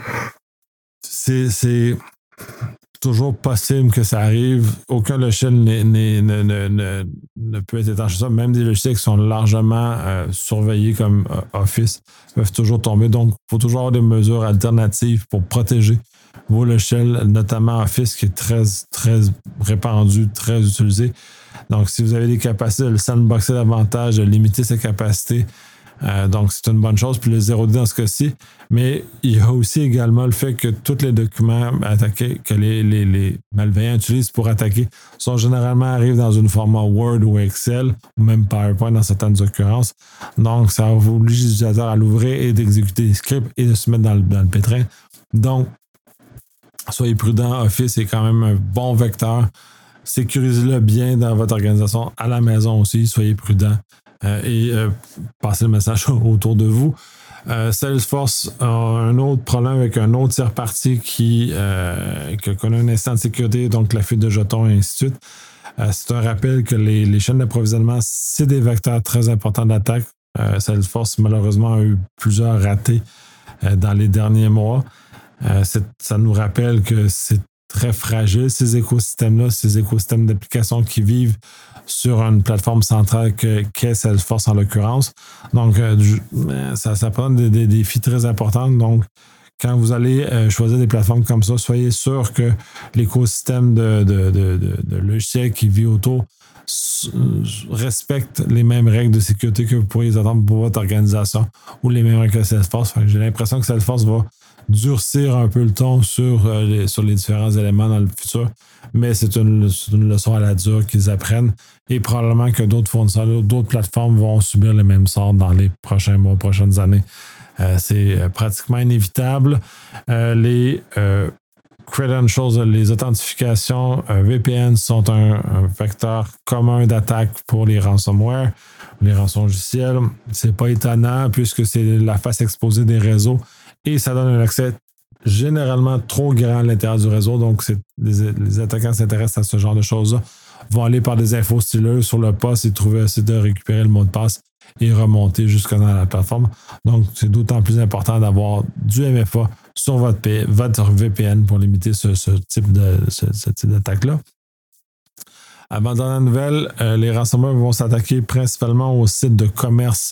c'est, c'est toujours possible que ça arrive. Aucun logiciel n'est, n'est, ne, ne, ne, ne peut être étanche. Même des logiciels qui sont largement euh, surveillés comme euh, Office peuvent toujours tomber. Donc, il faut toujours avoir des mesures alternatives pour protéger vos logiciels, notamment Office, qui est très, très répandu, très utilisé. Donc, si vous avez des capacités de le sandboxer davantage, de limiter ses capacités, euh, donc c'est une bonne chose. Puis le zéro D dans ce cas-ci. Mais il y a aussi également le fait que tous les documents attaqués, que les, les, les malveillants utilisent pour attaquer, sont généralement arrivent dans une format Word ou Excel, ou même PowerPoint dans certaines occurrences. Donc, ça oblige l'utilisateur à l'ouvrir et d'exécuter des scripts et de se mettre dans le, dans le pétrin. Donc, soyez prudent. Office est quand même un bon vecteur. Sécurisez-le bien dans votre organisation, à la maison aussi. Soyez prudent euh, et euh, passez le message autour de vous. Euh, Salesforce a un autre problème avec un autre tiers parti qui, euh, qui connaît un instant de sécurité, donc la fuite de jetons et ainsi de suite. Euh, c'est un rappel que les, les chaînes d'approvisionnement, c'est des vecteurs très importants d'attaque. Euh, Salesforce, malheureusement, a eu plusieurs ratés euh, dans les derniers mois. Euh, ça nous rappelle que c'est très fragile, ces écosystèmes-là, ces écosystèmes d'applications qui vivent sur une plateforme centrale que, qu'est Salesforce en l'occurrence. Donc, euh, ça, ça prend des, des défis très importants. Donc, quand vous allez euh, choisir des plateformes comme ça, soyez sûr que l'écosystème de, de, de, de, de logiciels qui vit autour respecte les mêmes règles de sécurité que vous pourriez attendre pour votre organisation ou les mêmes règles que Salesforce. Enfin, j'ai l'impression que Salesforce va durcir un peu le ton sur, euh, les, sur les différents éléments dans le futur, mais c'est une, c'est une leçon à la dure qu'ils apprennent et probablement que d'autres fournisseurs, d'autres plateformes vont subir les mêmes sorts dans les prochains mois, prochaines années. Euh, c'est euh, pratiquement inévitable. Euh, les euh, credentials, les authentifications euh, V P N sont un, un vecteur commun d'attaque pour les ransomware, les rançons logiciels. C'est pas étonnant puisque c'est la face exposée des réseaux et ça donne un accès généralement trop grand à l'intérieur du réseau. Donc, c'est, les, les attaquants s'intéressent à ce genre de choses-là, vont aller par des infos styleuses sur le poste et trouver essayer de récupérer le mot de passe et remonter jusque dans la plateforme. Donc, c'est d'autant plus important d'avoir du M F A sur votre, P- votre V P N pour limiter ce, ce type de, ce, ce type d'attaque-là. Avant dans la nouvelle, euh, les ransomware vont s'attaquer principalement aux sites de commerce,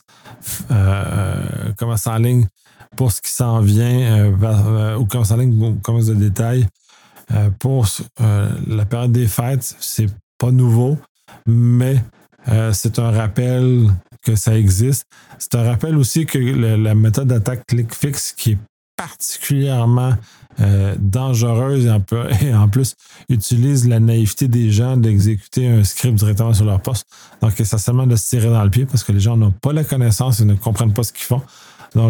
euh, commerce en ligne pour ce qui s'en vient, euh, vers, euh, ou commerce en ligne ou commerce de détail. Euh, pour euh, la période des fêtes, c'est pas nouveau, mais euh, c'est un rappel que ça existe. C'est un rappel aussi que le, la méthode d'attaque click-fix qui est particulièrement euh, dangereuse et en, et en plus utilise la naïveté des gens d'exécuter un script directement sur leur poste. Donc, essentiellement de se tirer dans le pied parce que les gens n'ont pas la connaissance et ne comprennent pas ce qu'ils font. Donc,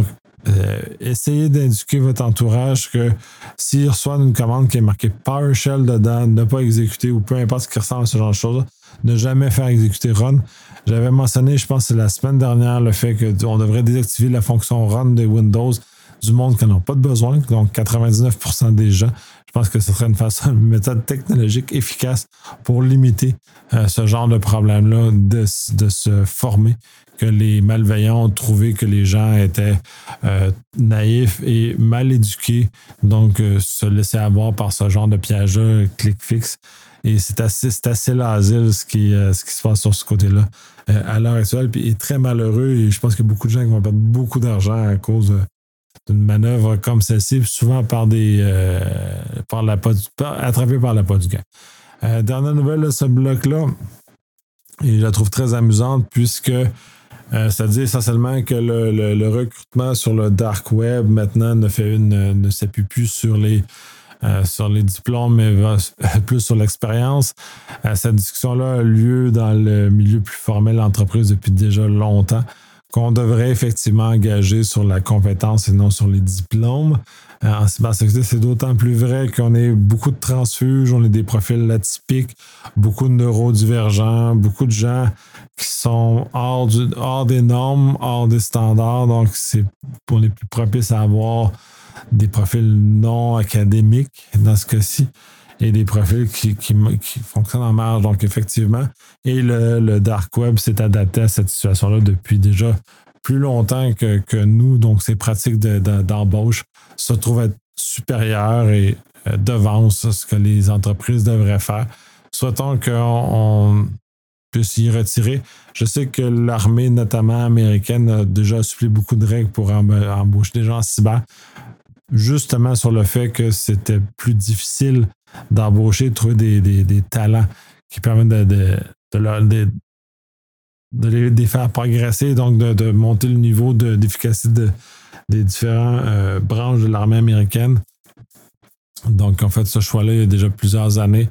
euh, essayez d'éduquer votre entourage que s'ils reçoivent une commande qui est marquée PowerShell dedans, ne pas exécuter ou peu importe ce qui ressemble à ce genre de choses, ne jamais faire exécuter run. J'avais mentionné, je pense que c'est la semaine dernière, le fait qu'on devrait désactiver la fonction run de Windows du monde qui n'en ont pas de besoin, donc quatre-vingt-dix-neuf pour cent des gens. Je pense que ce serait une façon, une méthode technologique efficace pour limiter euh, ce genre de problème-là, de, de se former, que les malveillants ont trouvé que les gens étaient euh, naïfs et mal éduqués, donc euh, se laisser avoir par ce genre de piège-là, clic fixe. Et c'est assez, c'est assez l'asile ce qui, euh, ce qui se passe sur ce côté-là euh, à l'heure actuelle, puis il est très malheureux et je pense qu'il y a beaucoup de gens qui vont perdre beaucoup d'argent à cause de d'une manœuvre comme celle-ci, souvent par des euh, par la pas du, par, attrapée par la pas du gars. Euh, dernière nouvelle de ce bloc-là, et je la trouve très amusante puisque euh, ça dit essentiellement que le, le, le recrutement sur le dark web maintenant ne fait une, ne s'appuie plus sur les euh, sur les diplômes, mais va plus sur l'expérience. Euh, cette discussion-là a lieu dans le milieu plus formel de l'entreprise depuis déjà longtemps, qu'on devrait effectivement engager sur la compétence et non sur les diplômes. Euh, en cybersécurité, c'est d'autant plus vrai qu'on est beaucoup de transfuges, on est des profils atypiques, beaucoup de neurodivergents, beaucoup de gens qui sont hors, du, hors des normes, hors des standards. Donc, c'est, on est plus propice à avoir des profils non académiques dans ce cas-ci, et des profils qui, qui, qui fonctionnent en marge. Donc, effectivement, et le, le dark web s'est adapté à cette situation-là depuis déjà plus longtemps que, que nous. Donc, ces pratiques de, de, d'embauche se trouvent être supérieures et euh, devancent ce que les entreprises devraient faire. Souhaitons qu'on on puisse y retirer. Je sais que l'armée, notamment américaine, a déjà supplié beaucoup de règles pour embaucher des gens en cyber, justement sur le fait que c'était plus difficile d'embaucher, de trouver des, des, des talents qui permettent de, de, de, leur, de, de, les, de les faire progresser, donc de, de monter le niveau de, d'efficacité de, des différentes euh, branches de l'armée américaine. Donc, en fait, ce choix-là, il y a déjà plusieurs années.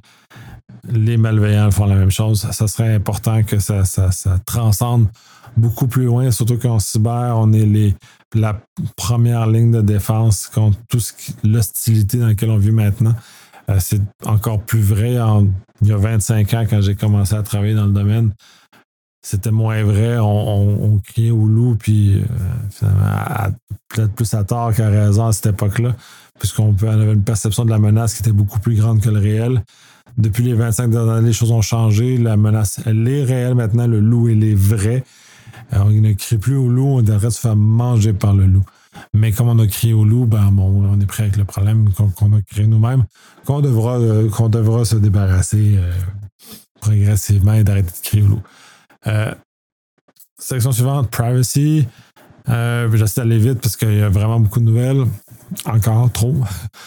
Les malveillants font la même chose. Ça serait important que ça, ça, ça transcende beaucoup plus loin, surtout qu'en cyber, on est les, la première ligne de défense contre tout ce qui, l'hostilité dans laquelle on vit maintenant. Euh, c'est encore plus vrai. En, il y a vingt-cinq ans, quand j'ai commencé à travailler dans le domaine, c'était moins vrai. On, on, on criait au loup, puis euh, finalement, à, peut-être plus à tort qu'à raison à cette époque-là, puisqu'on peut, on avait une perception de la menace qui était beaucoup plus grande que le réel. Depuis les vingt-cinq dernières années, les choses ont changé. La menace, elle est réelle maintenant. Le loup, il est vrai. Alors, il ne crie plus au loup, on devrait se faire manger par le loup. Mais comme on a crié au loup, ben bon, on est prêt avec le problème qu'on, qu'on a créé nous-mêmes, qu'on devra, euh, qu'on devra se débarrasser euh, progressivement et d'arrêter de crier au loup. Euh, section suivante, privacy. Euh, j'essaie d'aller vite parce qu'il y a vraiment beaucoup de nouvelles. Encore trop.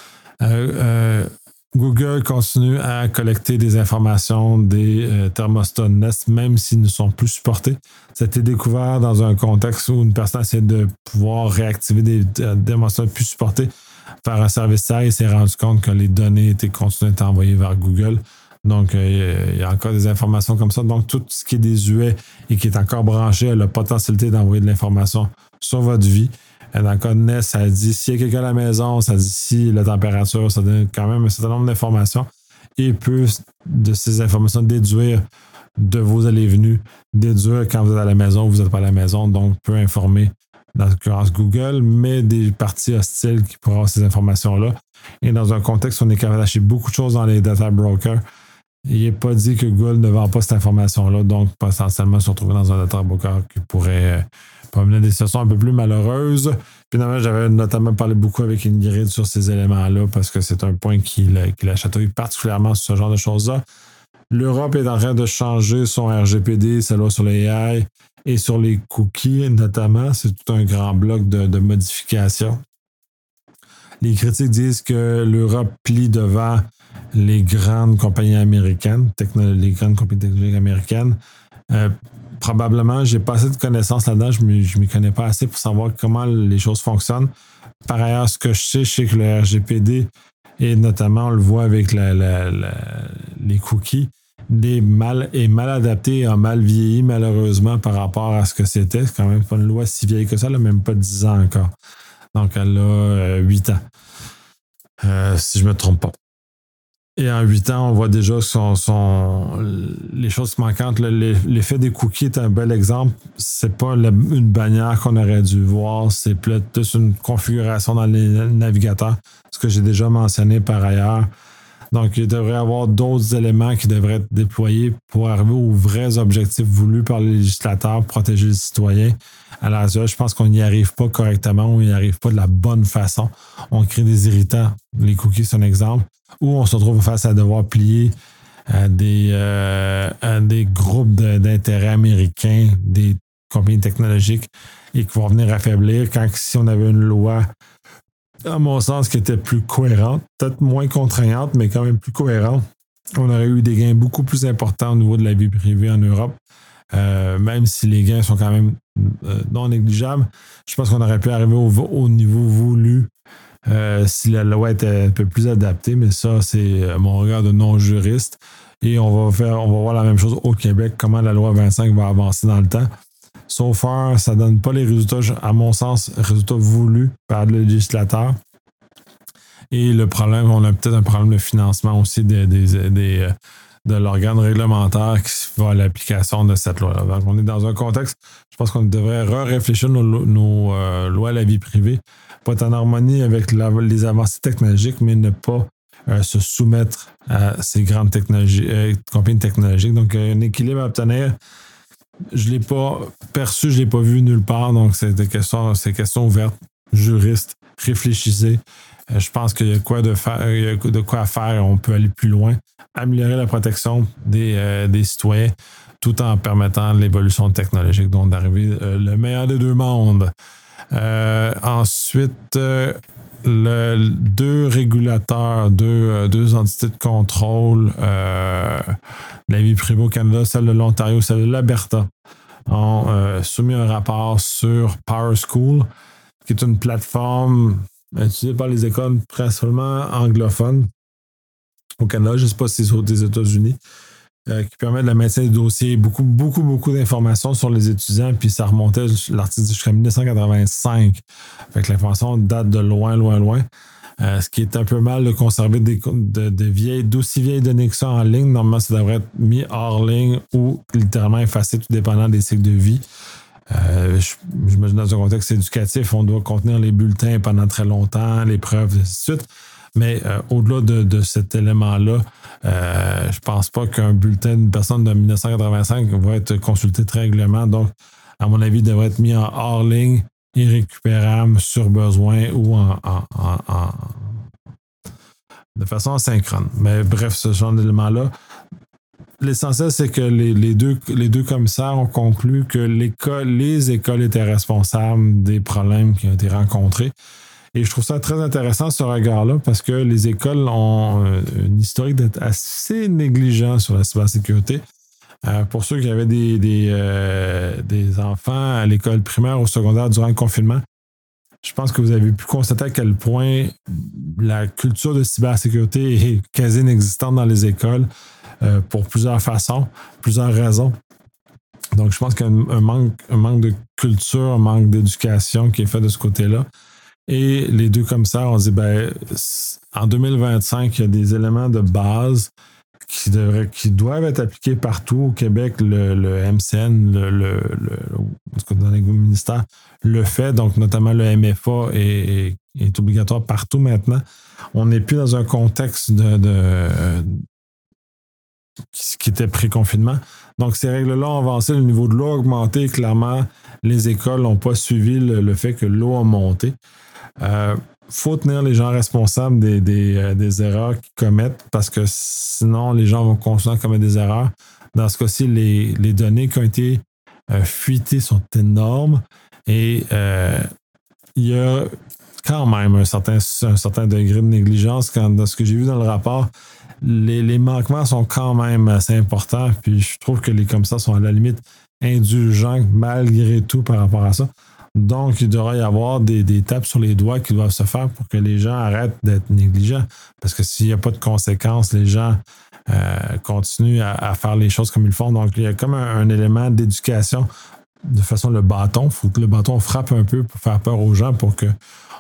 Euh, euh, Google continue à collecter des informations des euh, thermostats Nest, même s'ils ne sont plus supportés. Ça a été découvert dans un contexte où une personne essaie de pouvoir réactiver des thermostats plus supportés par un service tiers et s'est rendu compte que les données étaient continuées à être envoyées vers Google. Donc, euh, il y a encore des informations comme ça. Donc, tout ce qui est désuet et qui est encore branché a la potentialité d'envoyer de l'information sur votre vie. Dans le cas de Nest, ça dit s'il y a quelqu'un à la maison, ça dit si la température, ça donne quand même un certain nombre d'informations et peut de ces informations déduire de vos allées et venues, déduire quand vous êtes à la maison ou vous n'êtes pas à la maison, donc peut informer, dans l'occurrence Google, mais des parties hostiles qui pourraient avoir ces informations-là. Et dans un contexte où on est capable d'acheter beaucoup de choses dans les data brokers, il n'est pas dit que Google ne vend pas cette information-là, donc potentiellement se retrouver dans un data broker qui pourrait euh, mener des situations un peu plus malheureuses. Finalement, j'avais notamment parlé beaucoup avec Ingrid sur ces éléments-là parce que c'est un point qui la, qui la chatouille particulièrement sur ce genre de choses-là. L'Europe est en train de changer son R G P D, sa loi sur les A I et sur les cookies notamment. C'est tout un grand bloc de, de modifications. Les critiques disent que l'Europe plie devant les grandes compagnies américaines, techno- les grandes compagnies technologiques américaines. Euh, probablement, j'ai pas assez de connaissances là-dedans, je ne m'y connais pas assez pour savoir comment les choses fonctionnent. Par ailleurs, ce que je sais, je sais que le R G P D, et notamment on le voit avec la, la, la, les cookies, des mal, est mal adapté et a mal vieilli malheureusement par rapport à ce que c'était. C'est quand même pas une loi si vieille que ça, là, même pas dix ans encore. Donc, elle a euh, huit ans, euh, si je ne me trompe pas. Et en huit ans, on voit déjà son, son, les choses manquantes. L'effet des cookies est un bel exemple. C'est pas la, une bannière qu'on aurait dû voir, c'est plus une configuration dans les navigateurs, ce que j'ai déjà mentionné par ailleurs. Donc, il devrait y avoir d'autres éléments qui devraient être déployés pour arriver aux vrais objectifs voulus par les législateurs, protéger les citoyens. Alors, je pense qu'on n'y arrive pas correctement, on n'y arrive pas de la bonne façon. On crée des irritants. Les cookies, c'est un exemple. Ou on se retrouve face à devoir plier à des, euh, à des groupes d'intérêt américains, des compagnies technologiques, et qui vont venir affaiblir quand si on avait une loi, à mon sens, qui était plus cohérente, peut-être moins contraignante, mais quand même plus cohérente, on aurait eu des gains beaucoup plus importants au niveau de la vie privée en Europe, euh, même si les gains sont quand même euh, non négligeables. Je pense qu'on aurait pu arriver au, au niveau voulu Euh, si la loi était un peu plus adaptée, mais ça, c'est mon regard de non-juriste. Et on va faire, on va voir la même chose au Québec, comment la loi vingt-cinq va avancer dans le temps. So far, ça ne donne pas les résultats, à mon sens, résultats voulus par le législateur. Et le problème, on a peut-être un problème de financement aussi des, des, des, de l'organe réglementaire qui va à l'application de cette loi-là. Donc, on est dans un contexte, je pense qu'on devrait réfléchir nos, nos euh, lois à la vie privée, pas être en harmonie avec la, les avancées technologiques, mais ne pas euh, se soumettre à ces grandes technologies, euh, compagnies technologiques. Donc, un équilibre à obtenir. Je ne l'ai pas perçu, je ne l'ai pas vu nulle part. Donc, c'est des questions, c'est des questions ouvertes. Juristes, réfléchissez. Euh, je pense qu'il y a quoi de faire, il y a de quoi faire. On peut aller plus loin. Améliorer la protection des, euh, des citoyens tout en permettant l'évolution technologique, donc d'arriver euh, le meilleur des deux mondes. Euh, ensuite, euh, le, deux régulateurs, deux, euh, deux entités de contrôle euh, de la vie privée au Canada, celle de l'Ontario, celle de l'Alberta, ont euh, soumis un rapport sur PowerSchool, qui est une plateforme utilisée par les écoles principalement anglophones au Canada, je ne sais pas si c'est aux États-Unis. Euh, qui permet de la maintien des dossiers, beaucoup, beaucoup, beaucoup d'informations sur les étudiants, puis ça remontait l'article jusqu'en dix-neuf cent quatre-vingt-cinq. Fait que l'information date de loin, loin, loin. Euh, ce qui est un peu mal de conserver des, de, de vieilles, d'aussi vieilles données que ça en ligne. Normalement, ça devrait être mis hors ligne ou littéralement effacé, tout dépendant des cycles de vie. Euh, je, j'imagine dans un contexte éducatif, on doit contenir les bulletins pendant très longtemps, les preuves, et ainsi de suite. Mais euh, au-delà de, de cet élément-là, euh, je pense pas qu'un bulletin d'une personne de dix-neuf cent quatre-vingt-cinq va être consulté très régulièrement. Donc, à mon avis, il devrait être mis en hors ligne, irrécupérable, sur besoin ou en, en, en, en de façon asynchrone. Mais bref, ce genre d'élément-là. L'essentiel, c'est que les, les, deux, les deux commissaires ont conclu que l'école, les écoles étaient responsables des problèmes qui ont été rencontrés. Et je trouve ça très intéressant, ce regard-là, parce que les écoles ont une historique d'être assez négligents sur la cybersécurité. Euh, pour ceux qui avaient des, des, euh, des enfants à l'école primaire ou au secondaire durant le confinement, je pense que vous avez pu constater à quel point la culture de cybersécurité est quasi inexistante dans les écoles euh, pour plusieurs façons, plusieurs raisons. Donc, je pense qu'il y a un, un, manque, un manque de culture, un manque d'éducation qui est fait de ce côté-là. Et les deux commissaires ont dit, ben, en deux mille vingt-cinq, il y a des éléments de base qui, devraient, qui doivent être appliqués partout au Québec. Le, le M C N, le, le, le, dans les ministères, le fait. Donc, notamment le M F A est, est, est obligatoire partout maintenant. On n'est plus dans un contexte de, de qui était pré-confinement. Donc, ces règles-là ont avancé, le niveau de l'eau a augmenté. Clairement, les écoles n'ont pas suivi le, le fait que l'eau a monté. Il euh, faut tenir les gens responsables des, des, euh, des erreurs qu'ils commettent parce que sinon, les gens vont continuer à commettre des erreurs. Dans ce cas-ci, les, les données qui ont été euh, fuitées sont énormes et euh, il y a quand même un certain, un certain degré de négligence. Quand, dans ce que j'ai vu dans le rapport, les, les manquements sont quand même assez importants. Puis je trouve que les commissaires sont à la limite indulgents malgré tout par rapport à ça. Donc, il devrait y avoir des, des tapes sur les doigts qui doivent se faire pour que les gens arrêtent d'être négligents. Parce que s'il n'y a pas de conséquences, les gens euh, continuent à, à faire les choses comme ils le font. Donc, il y a comme un, un élément d'éducation. De façon, le bâton, il faut que le bâton frappe un peu pour faire peur aux gens pour que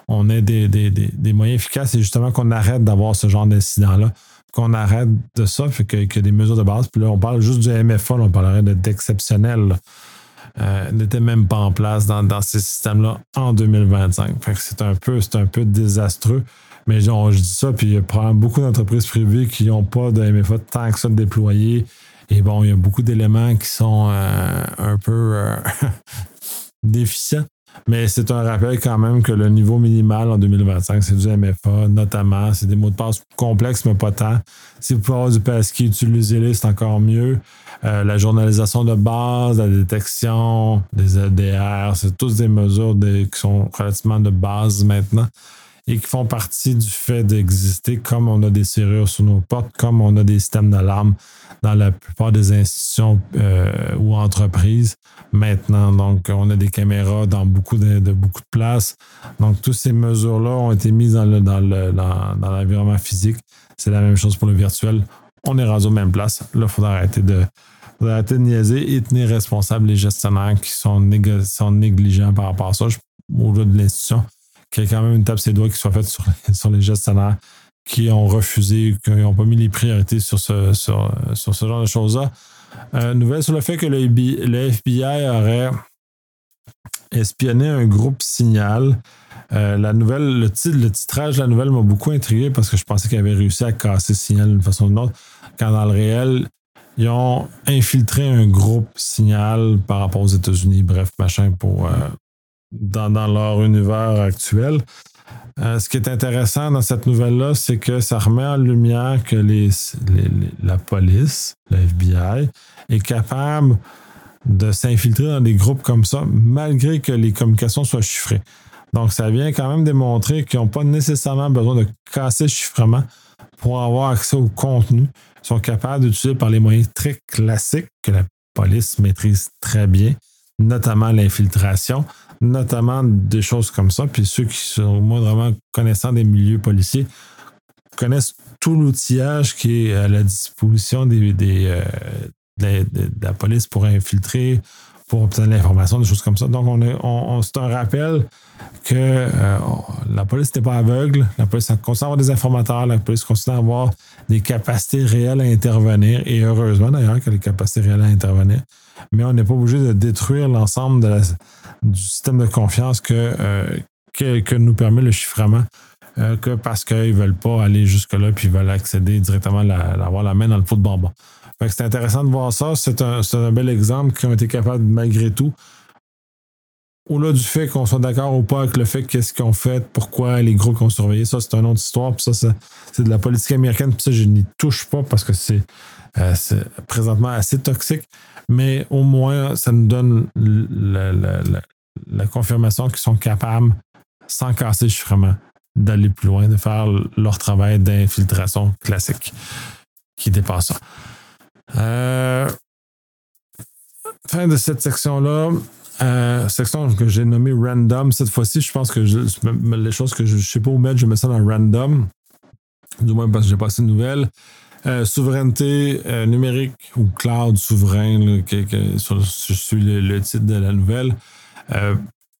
on ait des, des, des, des moyens efficaces et justement qu'on arrête d'avoir ce genre d'incident-là, qu'on arrête de ça, fait que, que des mesures de base. Puis là, on parle juste du M F A, là, on parlerait d'exceptionnel. Euh, n'était même pas en place dans, dans ces systèmes-là en deux mille vingt-cinq. Fait que c'est un peu, c'est un peu désastreux. Mais genre, je dis ça, puis il y a probablement beaucoup d'entreprises privées qui n'ont pas de M F A tant que ça déployé. Et bon, il y a beaucoup d'éléments qui sont euh, un peu euh, déficients. Mais c'est un rappel quand même que le niveau minimal en deux mille vingt-cinq, c'est du M F A, notamment. C'est des mots de passe complexes, mais pas tant. Si vous pouvez avoir du passkey, utilisez-les, c'est encore mieux. Euh, la journalisation de base, la détection, les E D R, c'est tous des mesures de, qui sont relativement de base maintenant et qui font partie du fait d'exister comme on a des serrures sur nos portes, comme on a des systèmes d'alarme dans la plupart des institutions euh, ou entreprises maintenant. Donc, on a des caméras dans beaucoup de, de beaucoup de places. Donc, toutes ces mesures-là ont été mises dans, le, dans, le, dans, dans l'environnement physique. C'est la même chose pour le virtuel. On est rendu aux mêmes places. Là, il faudra arrêter de, faudra arrêter de niaiser et tenir responsables les gestionnaires qui sont, nég- sont négligents par rapport à ça. Je, au-delà de l'institution, qu'il y ait quand même une tape sur les doigts qui soit faite sur, sur les gestionnaires qui ont refusé, qui n'ont pas mis les priorités sur ce, sur, sur ce genre de choses-là. Euh, nouvelle sur le fait que le, le F B I aurait espionné un groupe Signal. Euh, la nouvelle, le, titre, le titrage de la nouvelle m'a beaucoup intrigué parce que je pensais qu'ils avaient réussi à casser Signal d'une façon ou d'une autre, quand dans le réel, ils ont infiltré un groupe Signal par rapport aux États-Unis, bref, machin, pour euh, dans, dans leur univers actuel. Euh, ce qui est intéressant dans cette nouvelle-là, c'est que ça remet en lumière que les, les, les, la police, le F B I, est capable de s'infiltrer dans des groupes comme ça, malgré que les communications soient chiffrées. Donc, ça vient quand même démontrer qu'ils n'ont pas nécessairement besoin de casser le chiffrement pour avoir accès au contenu. Ils sont capables d'utiliser par les moyens très classiques que la police maîtrise très bien, notamment l'infiltration, notamment des choses comme ça. Puis ceux qui sont moindrement connaissants des milieux policiers connaissent tout l'outillage qui est à la disposition des, des, euh, de, de, de la police pour infiltrer, pour obtenir l'information, des choses comme ça. Donc, on est, on, on, c'est un rappel que euh, la police n'est pas aveugle, la police continue à avoir des informateurs, la police continue à avoir des capacités réelles à intervenir, et heureusement d'ailleurs qu'elle a des capacités réelles à intervenir, mais on n'est pas obligé de détruire l'ensemble de la, du système de confiance que, euh, que, que nous permet le chiffrement, euh, que parce qu'ils ne veulent pas aller jusque-là puis ils veulent accéder directement, la, avoir la main dans le pot de bonbons. Fait que c'est intéressant de voir ça. C'est un, c'est un bel exemple qu'ils ont été capables, malgré tout, au-delà du fait qu'on soit d'accord ou pas avec le fait qu'est-ce qu'ils ont fait, pourquoi les groupes qui ont surveillé, ça, c'est une autre histoire. Puis ça, c'est, c'est de la politique américaine. Puis ça, je n'y touche pas parce que c'est, euh, c'est présentement assez toxique. Mais au moins, ça nous donne la, la, la, la confirmation qu'ils sont capables, sans casser le chiffrement, d'aller plus loin, de faire leur travail d'infiltration classique qui dépasse ça. Euh, fin de cette section-là. Euh, section que j'ai nommée random. Cette fois-ci, je pense que je, les choses que je ne sais pas où mettre, je mets ça dans random. Du moins parce que j'ai passé une nouvelle. Euh, souveraineté euh, numérique ou cloud souverain, là, que, que, sur, sur le, le titre de la nouvelle. Euh,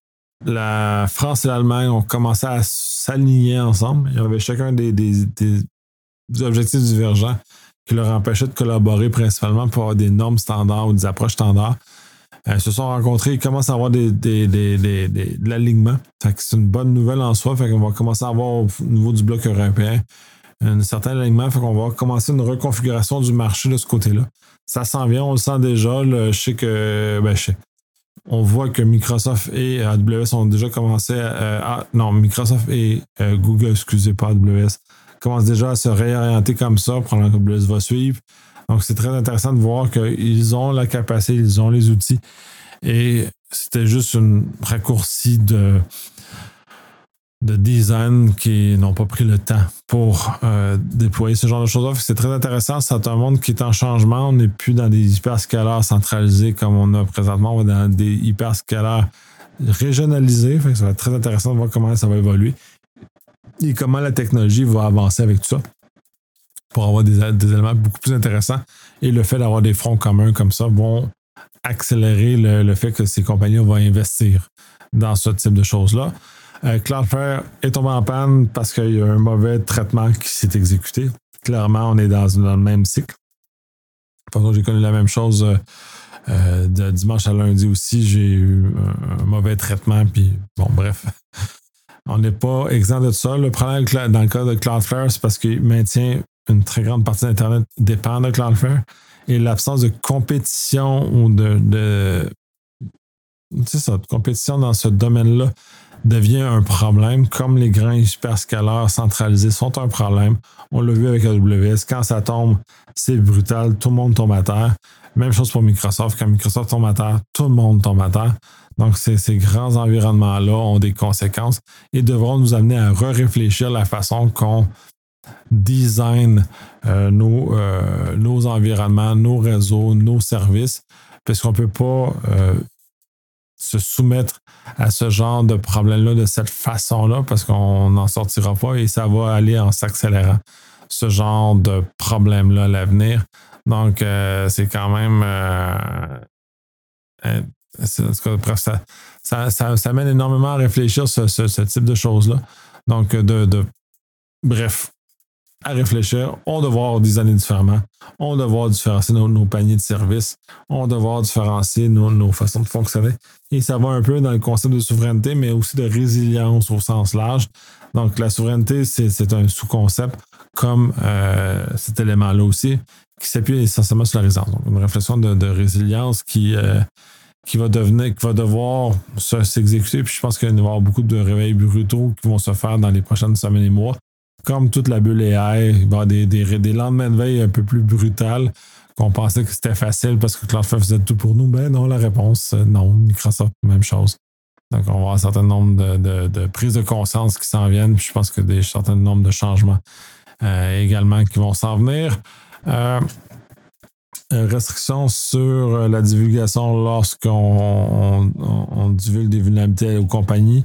la France et l'Allemagne ont commencé à s'aligner ensemble. Il y avait chacun des, des, des, des objectifs divergents qui leur empêchaient de collaborer principalement pour avoir des normes standards ou des approches standards. Euh, ils se sont rencontrés, ils commencent à avoir des, des, des, des, des, de l'alignement. Fait que c'est une bonne nouvelle en soi. Fait qu'on va commencer à avoir au niveau du bloc européen un certain alignement. Fait qu'on va commencer une reconfiguration du marché de ce côté-là. Ça s'en vient, on le sent déjà. Là, je sais que ben, je sais. On voit que Microsoft et A W S ont déjà commencé à... Euh, à non, Microsoft et euh, Google, excusez pas, A W S, commencent déjà à se réorienter comme ça. Probablement que A W S va suivre. Donc, c'est très intéressant de voir qu'ils ont la capacité, ils ont les outils. Et c'était juste un raccourci de, de design qui n'ont pas pris le temps pour euh, déployer ce genre de choses-là. C'est très intéressant. C'est un monde qui est en changement. On n'est plus dans des hyperscalars centralisés comme on a présentement. On va dans des hyperscalars régionalisés. Fait que ça va être très intéressant de voir comment ça va évoluer et comment la technologie va avancer avec tout ça, pour avoir des, des éléments beaucoup plus intéressants. Et le fait d'avoir des fronts communs comme ça vont accélérer le, le fait que ces compagnies vont investir dans ce type de choses-là. Euh, Cloudflare est tombé en panne parce qu'il y a un mauvais traitement qui s'est exécuté. Clairement, on est dans, dans le même cycle. Pendant que j'ai connu la même chose euh, euh, de dimanche à lundi aussi, j'ai eu un, un mauvais traitement. Puis, bon, bref, on n'est pas exempt de ça. Le problème dans le cas de Cloudflare, c'est parce qu'il maintient une très grande partie d'Internet dépend de Cloudflare. Et l'absence de compétition ou de, de c'est ça, de compétition dans ce domaine-là devient un problème, comme les grands hyperscaleurs centralisés sont un problème. On l'a vu avec A W S. Quand ça tombe, c'est brutal. Tout le monde tombe à terre. Même chose pour Microsoft. Quand Microsoft tombe à terre, tout le monde tombe à terre. Donc, ces, ces grands environnements-là ont des conséquences et devront nous amener à réfléchir la façon qu'on design euh, nos, euh, nos environnements, nos réseaux, nos services, parce qu'on ne peut pas euh, se soumettre à ce genre de problème-là de cette façon-là, parce qu'on n'en sortira pas et ça va aller en s'accélérant, ce genre de problème-là à l'avenir. Donc, euh, c'est quand même... Euh, euh, c'est, bref, ça, ça, ça, ça mène énormément à réfléchir ce, ce, ce type de choses-là. Donc, de, de bref, à réfléchir, on doit devoir designer différemment, on doit devoir différencier nos, nos paniers de services, on doit devoir différencier nos, nos façons de fonctionner. Et ça va un peu dans le concept de souveraineté, mais aussi de résilience au sens large. Donc, la souveraineté, c'est, c'est un sous-concept comme euh, cet élément-là aussi, qui s'appuie essentiellement sur la résilience. Donc, une réflexion de, de résilience qui, euh, qui va devenir, qui va devoir se, s'exécuter. Puis je pense qu'il va y avoir beaucoup de réveils brutaux qui vont se faire dans les prochaines semaines et mois. Comme toute la bulle A I, il va y avoir des, des, des lendemains de veille un peu plus brutales qu'on pensait que c'était facile parce que Cloudflare faisait tout pour nous. Ben non, la réponse, non. Microsoft, même chose. Donc, on va avoir un certain nombre de, de, de prises de conscience qui s'en viennent. Puis je pense que des certain nombre de changements euh, également qui vont s'en venir. Euh, restrictions sur la divulgation lorsqu'on on, on, on divulgue des vulnérabilités aux compagnies.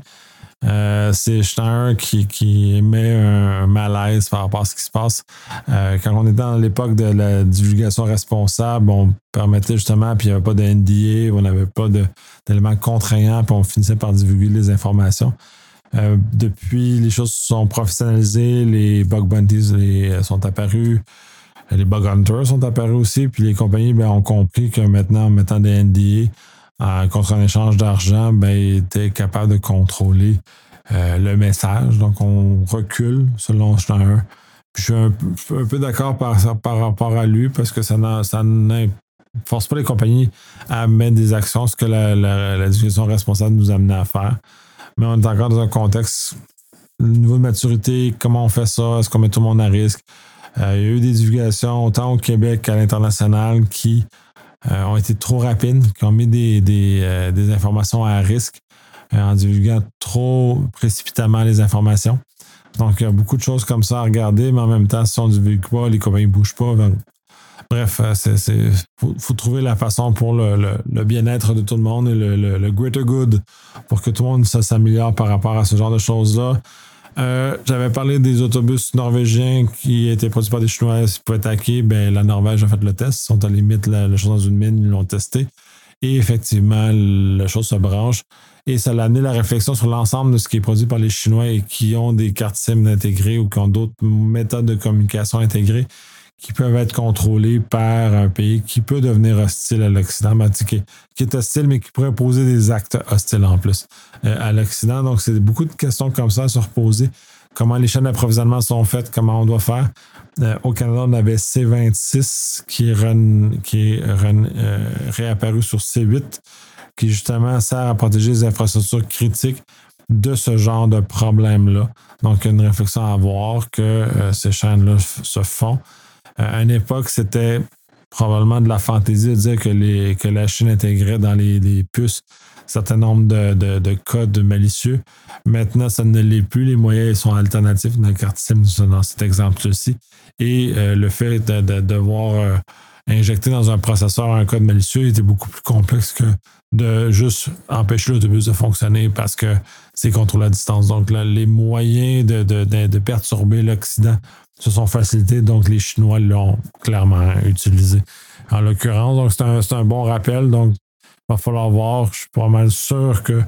Euh, c'est Schneier qui, qui émet un malaise par rapport à ce qui se passe. Euh, quand on était dans l'époque de la divulgation responsable, on permettait justement, puis il n'y avait pas de N D A, on n'avait pas de, d'éléments contraignants, puis on finissait par divulguer les informations. Euh, depuis, les choses sont professionnalisées, les bug bounties les, sont apparus, les bug hunters sont apparus aussi, puis les compagnies ben, ont compris que maintenant, en mettant des N D A, Euh, contre un échange d'argent, ben, il était capable de contrôler euh, le message. Donc, on recule selon Schneier. Puis, je suis un peu, un peu d'accord par, par rapport à lui parce que ça, ça n'enforce pas les compagnies à mettre des actions, ce que la, la, la discussion responsable nous amenait à faire. Mais on est encore dans un contexte, le niveau de maturité, comment on fait ça, est-ce qu'on met tout le monde à risque? Euh, il y a eu des divulgations autant au Québec qu'à l'international qui Euh, ont été trop rapides, qui ont mis des, des, euh, des informations à risque euh, en divulguant trop précipitamment les informations. Donc, il y a beaucoup de choses comme ça à regarder, mais en même temps, si on ne divulgue pas, les compagnies ne bougent pas. Ben, bref, il faut, faut trouver la façon pour le, le, le bien-être de tout le monde et le, le, le greater good pour que tout le monde ça, s'améliore par rapport à ce genre de choses-là. Euh, j'avais parlé des autobus norvégiens qui étaient produits par des Chinois qui pouvaient attaquer. Ben, la Norvège a fait le test. Ils sont à la limite la, la chose dans une mine, ils l'ont testé. Et effectivement, la chose se branche. Et ça a amené la réflexion sur l'ensemble de ce qui est produit par les Chinois et qui ont des cartes SIM intégrées ou qui ont d'autres méthodes de communication intégrées qui peuvent être contrôlées par un pays qui peut devenir hostile à l'Occident, ben, qui, qui est hostile, mais qui pourrait poser des actes hostiles en plus euh, à l'Occident. Donc, c'est beaucoup de questions comme ça à se reposer. Comment les chaînes d'approvisionnement sont faites, comment on doit faire. Euh, au Canada, on avait C vingt-six qui est, run, qui est run, euh, réapparu sur C huit, qui justement sert à protéger les infrastructures critiques de ce genre de problème-là. Donc, une réflexion à avoir que euh, ces chaînes-là f- se font. Euh, à une époque, c'était probablement de la fantaisie de dire que, les, que la Chine intégrait dans les, les puces un certain nombre de, de, de codes malicieux. Maintenant, ça ne l'est plus. Les moyens sont alternatifs dans la carte SIM, dans cet exemple-ci. Et euh, le fait de, de, de devoir euh, injecter dans un processeur un code malicieux était beaucoup plus complexe que de juste empêcher l'autobus de fonctionner parce que c'est contrôlé à distance. Donc, là, les moyens de, de, de, de perturber l'Occident se sont facilités, donc les Chinois l'ont clairement utilisé. En l'occurrence, donc c'est un, c'est un bon rappel, donc il va falloir voir. Je suis pas mal sûr que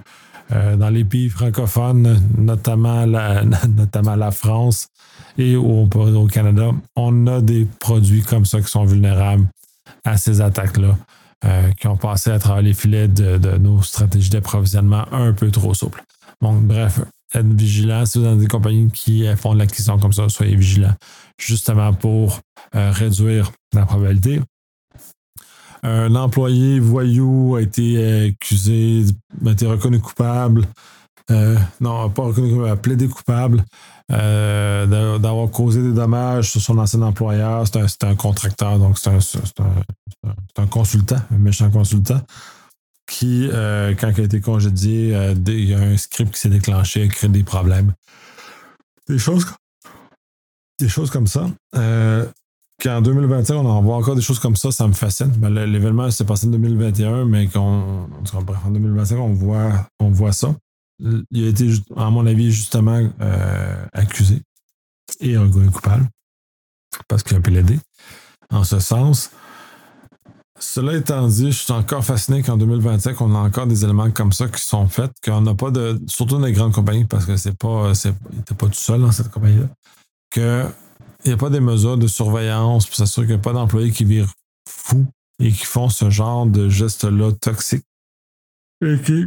euh, dans les pays francophones, notamment la, notamment la France et au, au Canada, on a des produits comme ça qui sont vulnérables à ces attaques-là, euh, qui ont passé à travers les filets de, de nos stratégies d'approvisionnement un peu trop souples. Donc, bref, être vigilant. Si vous avez des compagnies qui font de l'acquisition comme ça, soyez vigilants, justement pour euh, réduire la probabilité. Un employé voyou a été accusé, a été reconnu coupable, euh, non, pas reconnu coupable, a plaidé coupable euh, d'avoir causé des dommages sur son ancien employeur. C'est un, c'est un contracteur, donc c'est un, c'est un, c'est un consultant, un méchant consultant, qui, euh, quand il a été congédié, euh, il y a un script qui s'est déclenché, a créé des problèmes. Des choses, des choses comme ça. Euh, Qu'en deux mille vingt et un, on en voit encore des choses comme ça, ça me fascine. Ben, l'événement s'est passé en deux mille vingt et un, mais qu'on, bref, en deux mille vingt et un, on voit, on voit ça. Il a été, à mon avis, justement euh, accusé et reconnu coupable parce qu'il a plaidé en ce sens. Cela étant dit, je suis encore fasciné qu'en deux mille vingt-cinq, on a encore des éléments comme ça qui sont faits, qu'on n'a pas de, surtout dans les grandes compagnies, parce que c'est pas, c'est, il n'était pas tout seul dans cette compagnie-là, que il n'y a pas des mesures de surveillance pour s'assurer qu'il n'y a pas d'employés qui virent fous et qui font ce genre de gestes-là toxiques et qui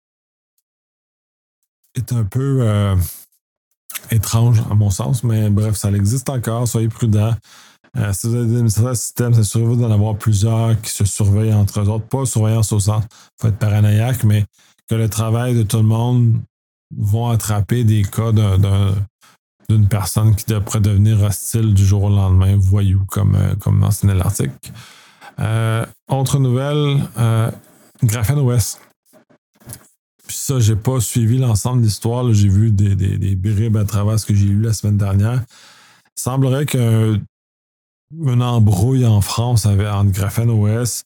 est un peu euh, étrange à mon sens, mais bref, ça existe encore, soyez prudents. Euh, si vous avez des administrateurs de système, assurez-vous d'en avoir plusieurs qui se surveillent entre eux autres, pas surveillance au sens, il faut être paranoïaque, mais que le travail de tout le monde va attraper des cas d'un, d'un d'une personne qui devrait devenir hostile du jour au lendemain, voyou, comme, euh, comme mentionné l'article. Euh, autre nouvelle, euh, GrapheneOS. Puis ça, j'ai pas suivi l'ensemble de l'histoire. Là. J'ai vu des, des, des bribes à travers ce que j'ai lu la semaine dernière. Il semblerait qu'une embrouille en France avait, entre GrapheneOS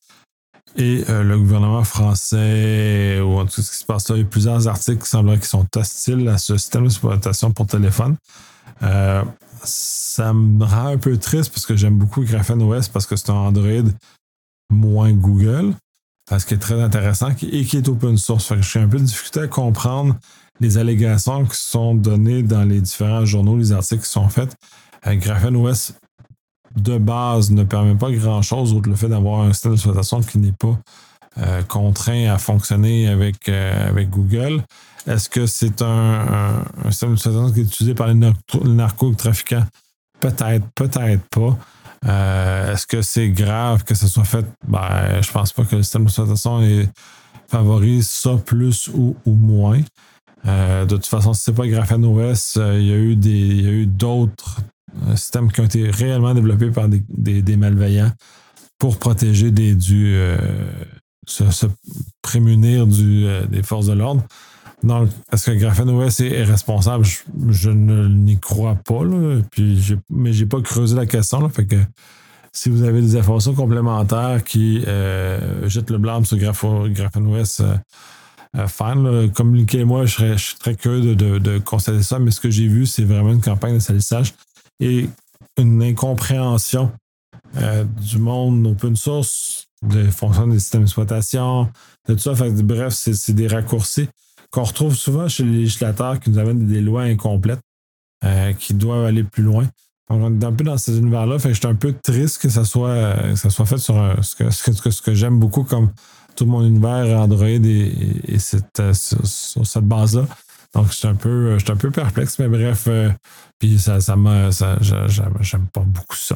et euh, le gouvernement français, ou en tout cas ce qui se passe là, il y a plusieurs articles qui sembleraient qu'ils sont hostiles à ce système d'exploitation pour téléphone. Euh, ça me rend un peu triste parce que j'aime beaucoup GrapheneOS parce que c'est un Android moins Google, parce qu'il est très intéressant et qui est open source. Fait que je suis un peu de difficulté à comprendre les allégations qui sont données dans les différents journaux, les articles qui sont faits. Euh, GrapheneOS de base ne permet pas grand-chose autre le fait d'avoir un système d'exploitation qui n'est pas euh, contraint à fonctionner avec, euh, avec Google. Est-ce que c'est un, un, un système d'exploitation qui est utilisé par les, narco- les narcotrafiquants? Peut-être, peut-être pas. Euh, est-ce que c'est grave que ça soit fait? Ben, je pense pas que le système d'exploitation est, favorise ça plus ou, ou moins. Euh, de toute façon, si c'est pas GrapheneOS, euh, il y a eu des, il y a eu d'autres systèmes qui ont été réellement développés par des, des, des malveillants pour protéger des, du, euh, se, se prémunir du, euh, des forces de l'ordre. Donc, est-ce que GrapheneOS est, est responsable? Je, je ne n'y crois pas, là. Puis j'ai, mais j'ai pas creusé la question. Là, fait que si vous avez des informations complémentaires qui euh, jettent le blâme sur GrapheneOS, euh, euh, fan, là, communiquez-moi, je serais, je serais très curieux de, de, de constater ça, mais ce que j'ai vu, c'est vraiment une campagne de salissage et une incompréhension euh, du monde open source, de fonction des systèmes d'exploitation, de tout ça. Fait que, bref, c'est, c'est des raccourcis qu'on retrouve souvent chez les législateurs qui nous amènent des lois incomplètes euh, qui doivent aller plus loin. Donc, on est un peu dans cet univers-là. Fait que je suis un peu triste que ça soit, euh, que ça soit fait sur un, ce, que, ce, que, ce que j'aime beaucoup comme tout mon univers Android et, et, et cette, euh, sur, sur cette base-là. Donc, je suis un peu, je suis un peu perplexe, mais bref, euh, puis ça, ça m'a, ça, j'aime, j'aime pas beaucoup ça.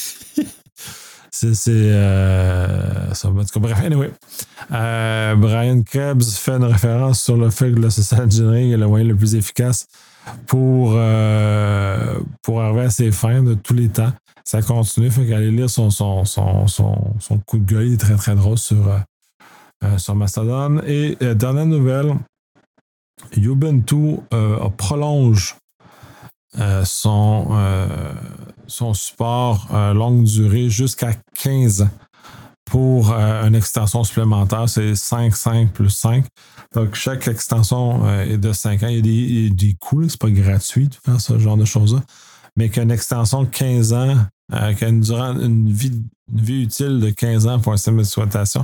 c'est, c'est, euh, ça va, bref, anyway. Euh, Brian Krebs fait une référence sur le fait que le social engineering est le moyen le plus efficace pour, euh, pour arriver à ses fins de tous les temps. Ça continue, fait qu'aller lire son, son, son, son, son coup de gueule, il est très très drôle sur, euh, sur Mastodon. Et euh, dernière nouvelle, Ubuntu euh, prolonge euh, son, euh, son support euh, longue durée jusqu'à quinze ans pour euh, une extension supplémentaire. C'est cinq, cinq plus cinq. Donc, chaque extension euh, est de cinq ans. Il y a des, il y a des coûts, là, c'est pas gratuit de faire ce genre de choses-là. Mais qu'une extension de quinze ans, euh, qui a une, durant, une, vie, une vie utile de quinze ans pour un système d'exploitation,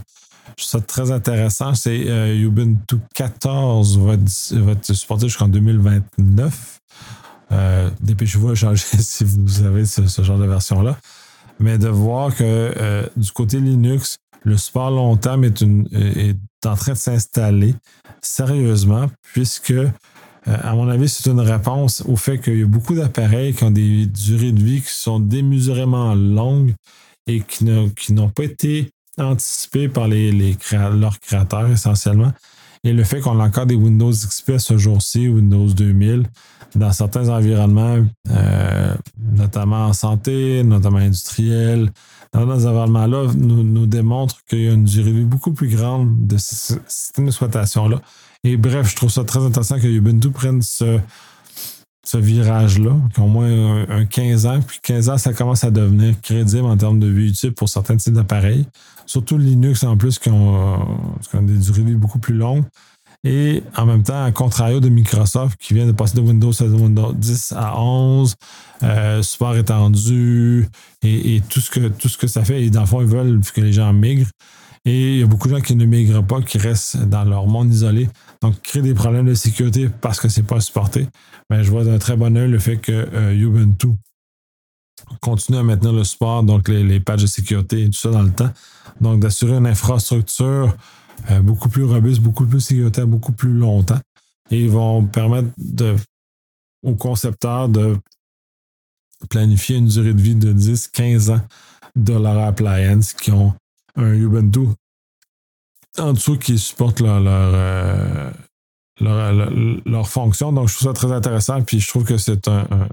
Je trouve ça très intéressant. C'est euh, Ubuntu quatorze va être, va être supporté jusqu'en deux mille vingt-neuf. Euh, dépêchez-vous à changer si vous avez ce, ce genre de version-là. Mais de voir que euh, du côté Linux, le support long terme est, une, est en train de s'installer sérieusement, puisque, euh, à mon avis, c'est une réponse au fait qu'il y a beaucoup d'appareils qui ont des durées de vie qui sont démesurément longues et qui, ne, qui n'ont pas été anticipées par les, les créa- leurs créateurs essentiellement. Et le fait qu'on a encore des Windows X P à ce jour-ci, Windows deux mille, dans certains environnements, euh, notamment en santé, notamment industriel, dans ces environnements-là, nous, nous démontre qu'il y a une durée de vie beaucoup plus grande de ce système d'exploitation-là. Et bref, je trouve ça très intéressant que Ubuntu prenne ce, ce virage-là, qui a au moins un, un quinze ans. Puis quinze ans, ça commence à devenir crédible en termes de vie utile pour certains types d'appareils. Surtout Linux, en plus, qui ont, qui ont des durées de vie beaucoup plus longues. Et en même temps, à contrario de Microsoft, qui vient de passer de Windows à Windows dix à onze, euh, support étendu, et, et tout, ce que, tout ce que ça fait. Et dans le fond, ils veulent que les gens migrent. Et il y a beaucoup de gens qui ne migrent pas, qui restent dans leur monde isolé. Donc, créer des problèmes de sécurité parce que ce n'est pas supporté. Mais je vois d'un très bon œil le fait que euh, Ubuntu continue à maintenir le support, donc les, les patchs de sécurité et tout ça dans le temps. Donc, d'assurer une infrastructure euh, beaucoup plus robuste, beaucoup plus sécuritaire, beaucoup plus longtemps. Et ils vont permettre de, aux concepteurs de planifier une durée de vie de dix à quinze ans de leur appliance qui ont un Ubuntu en dessous qui supporte leur, leur, euh, leur, leur, leur fonction. Donc, je trouve ça très intéressant. Puis, je trouve que c'est un, un,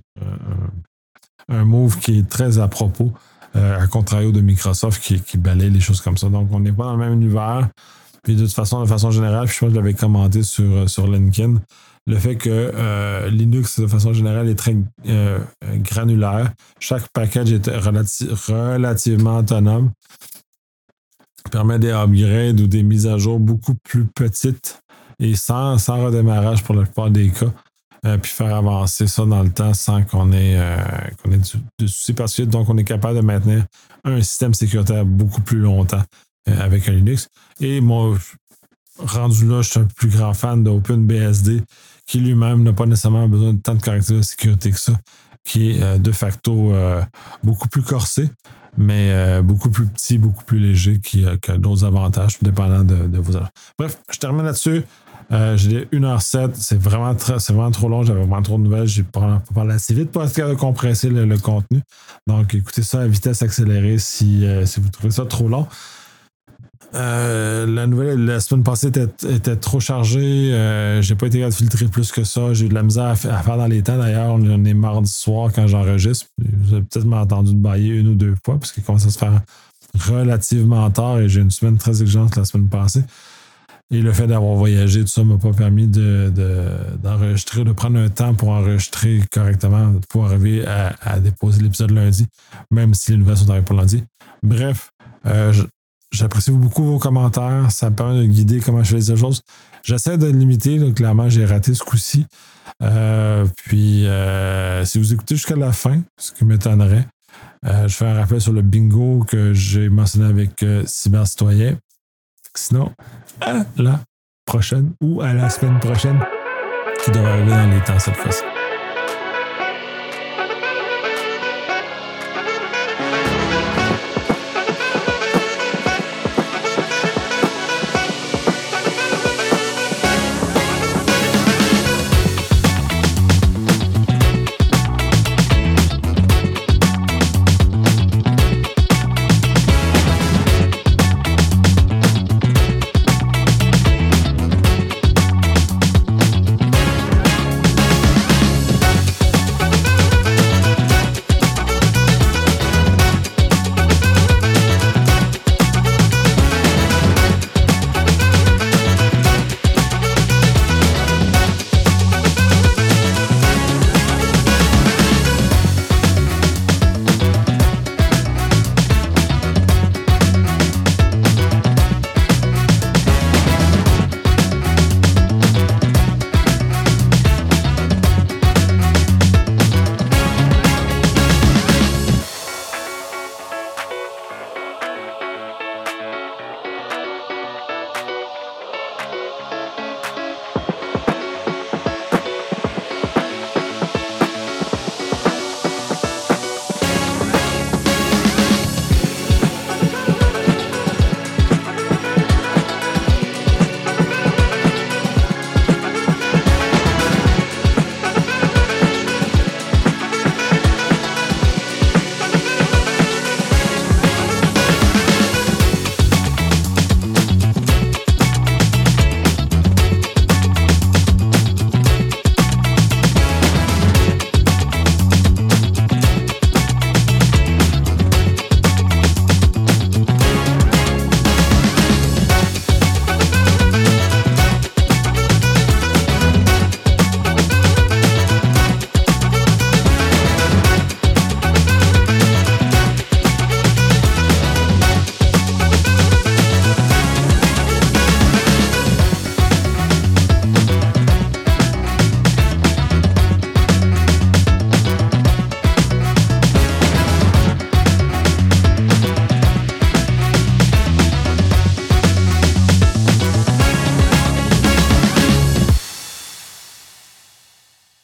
un, un move qui est très à propos, euh, à contrario de Microsoft qui, qui balaye les choses comme ça. Donc, on n'est pas dans le même univers. Puis, de toute façon, de façon générale, puis je pense que je l'avais commenté sur, sur LinkedIn, le fait que euh, Linux, de façon générale, est très euh, granulaire. Chaque package est relati- relativement autonome. Permet des upgrades ou des mises à jour beaucoup plus petites et sans, sans redémarrage pour la plupart des cas. Euh, puis faire avancer ça dans le temps sans qu'on ait, euh, qu'on ait du, de soucis particuliers. Donc, on est capable de maintenir un système sécuritaire beaucoup plus longtemps euh, avec un Linux. Et moi, rendu là, je suis un plus grand fan d'OpenBSD qui lui-même n'a pas nécessairement besoin de tant de correctifs de sécurité que ça, qui est euh, de facto euh, beaucoup plus corsé, mais euh, beaucoup plus petit, beaucoup plus léger, qui, euh, qui a d'autres avantages, dépendant de, de vos âges. Bref, je termine là-dessus. Euh, j'ai une heure sept, c'est vraiment, très, c'est vraiment trop long, j'avais vraiment trop de nouvelles, j'ai pas parlé assez vite pour être capable de compresser le, le contenu. Donc, écoutez ça à vitesse accélérée si, euh, si vous trouvez ça trop long. Euh, la nouvelle, la semaine passée était, était trop chargée. Euh, j'ai pas été capable de filtrer plus que ça. J'ai eu de la misère à, f- à faire dans les temps. D'ailleurs, on est mardi soir quand j'enregistre. Vous avez peut-être entendu de bailler une ou deux fois parce qu'il commence à se faire relativement tard et j'ai une semaine très exigeante la semaine passée. Et le fait d'avoir voyagé, tout ça m'a pas permis de, de, d'enregistrer, de prendre un temps pour enregistrer correctement, pour arriver à, à déposer l'épisode lundi, même si les nouvelles sont arrivées pour lundi. Bref, euh, je, J'apprécie beaucoup vos commentaires. Ça me permet de guider comment je fais les choses. J'essaie de limiter. Donc, clairement, j'ai raté ce coup-ci. Euh, puis, euh, si vous écoutez jusqu'à la fin, ce qui m'étonnerait, euh, je fais un rappel sur le bingo que j'ai mentionné avec euh, Cybercitoyen. Sinon, à la prochaine ou à la semaine prochaine, qui devrait arriver dans les temps cette fois-ci.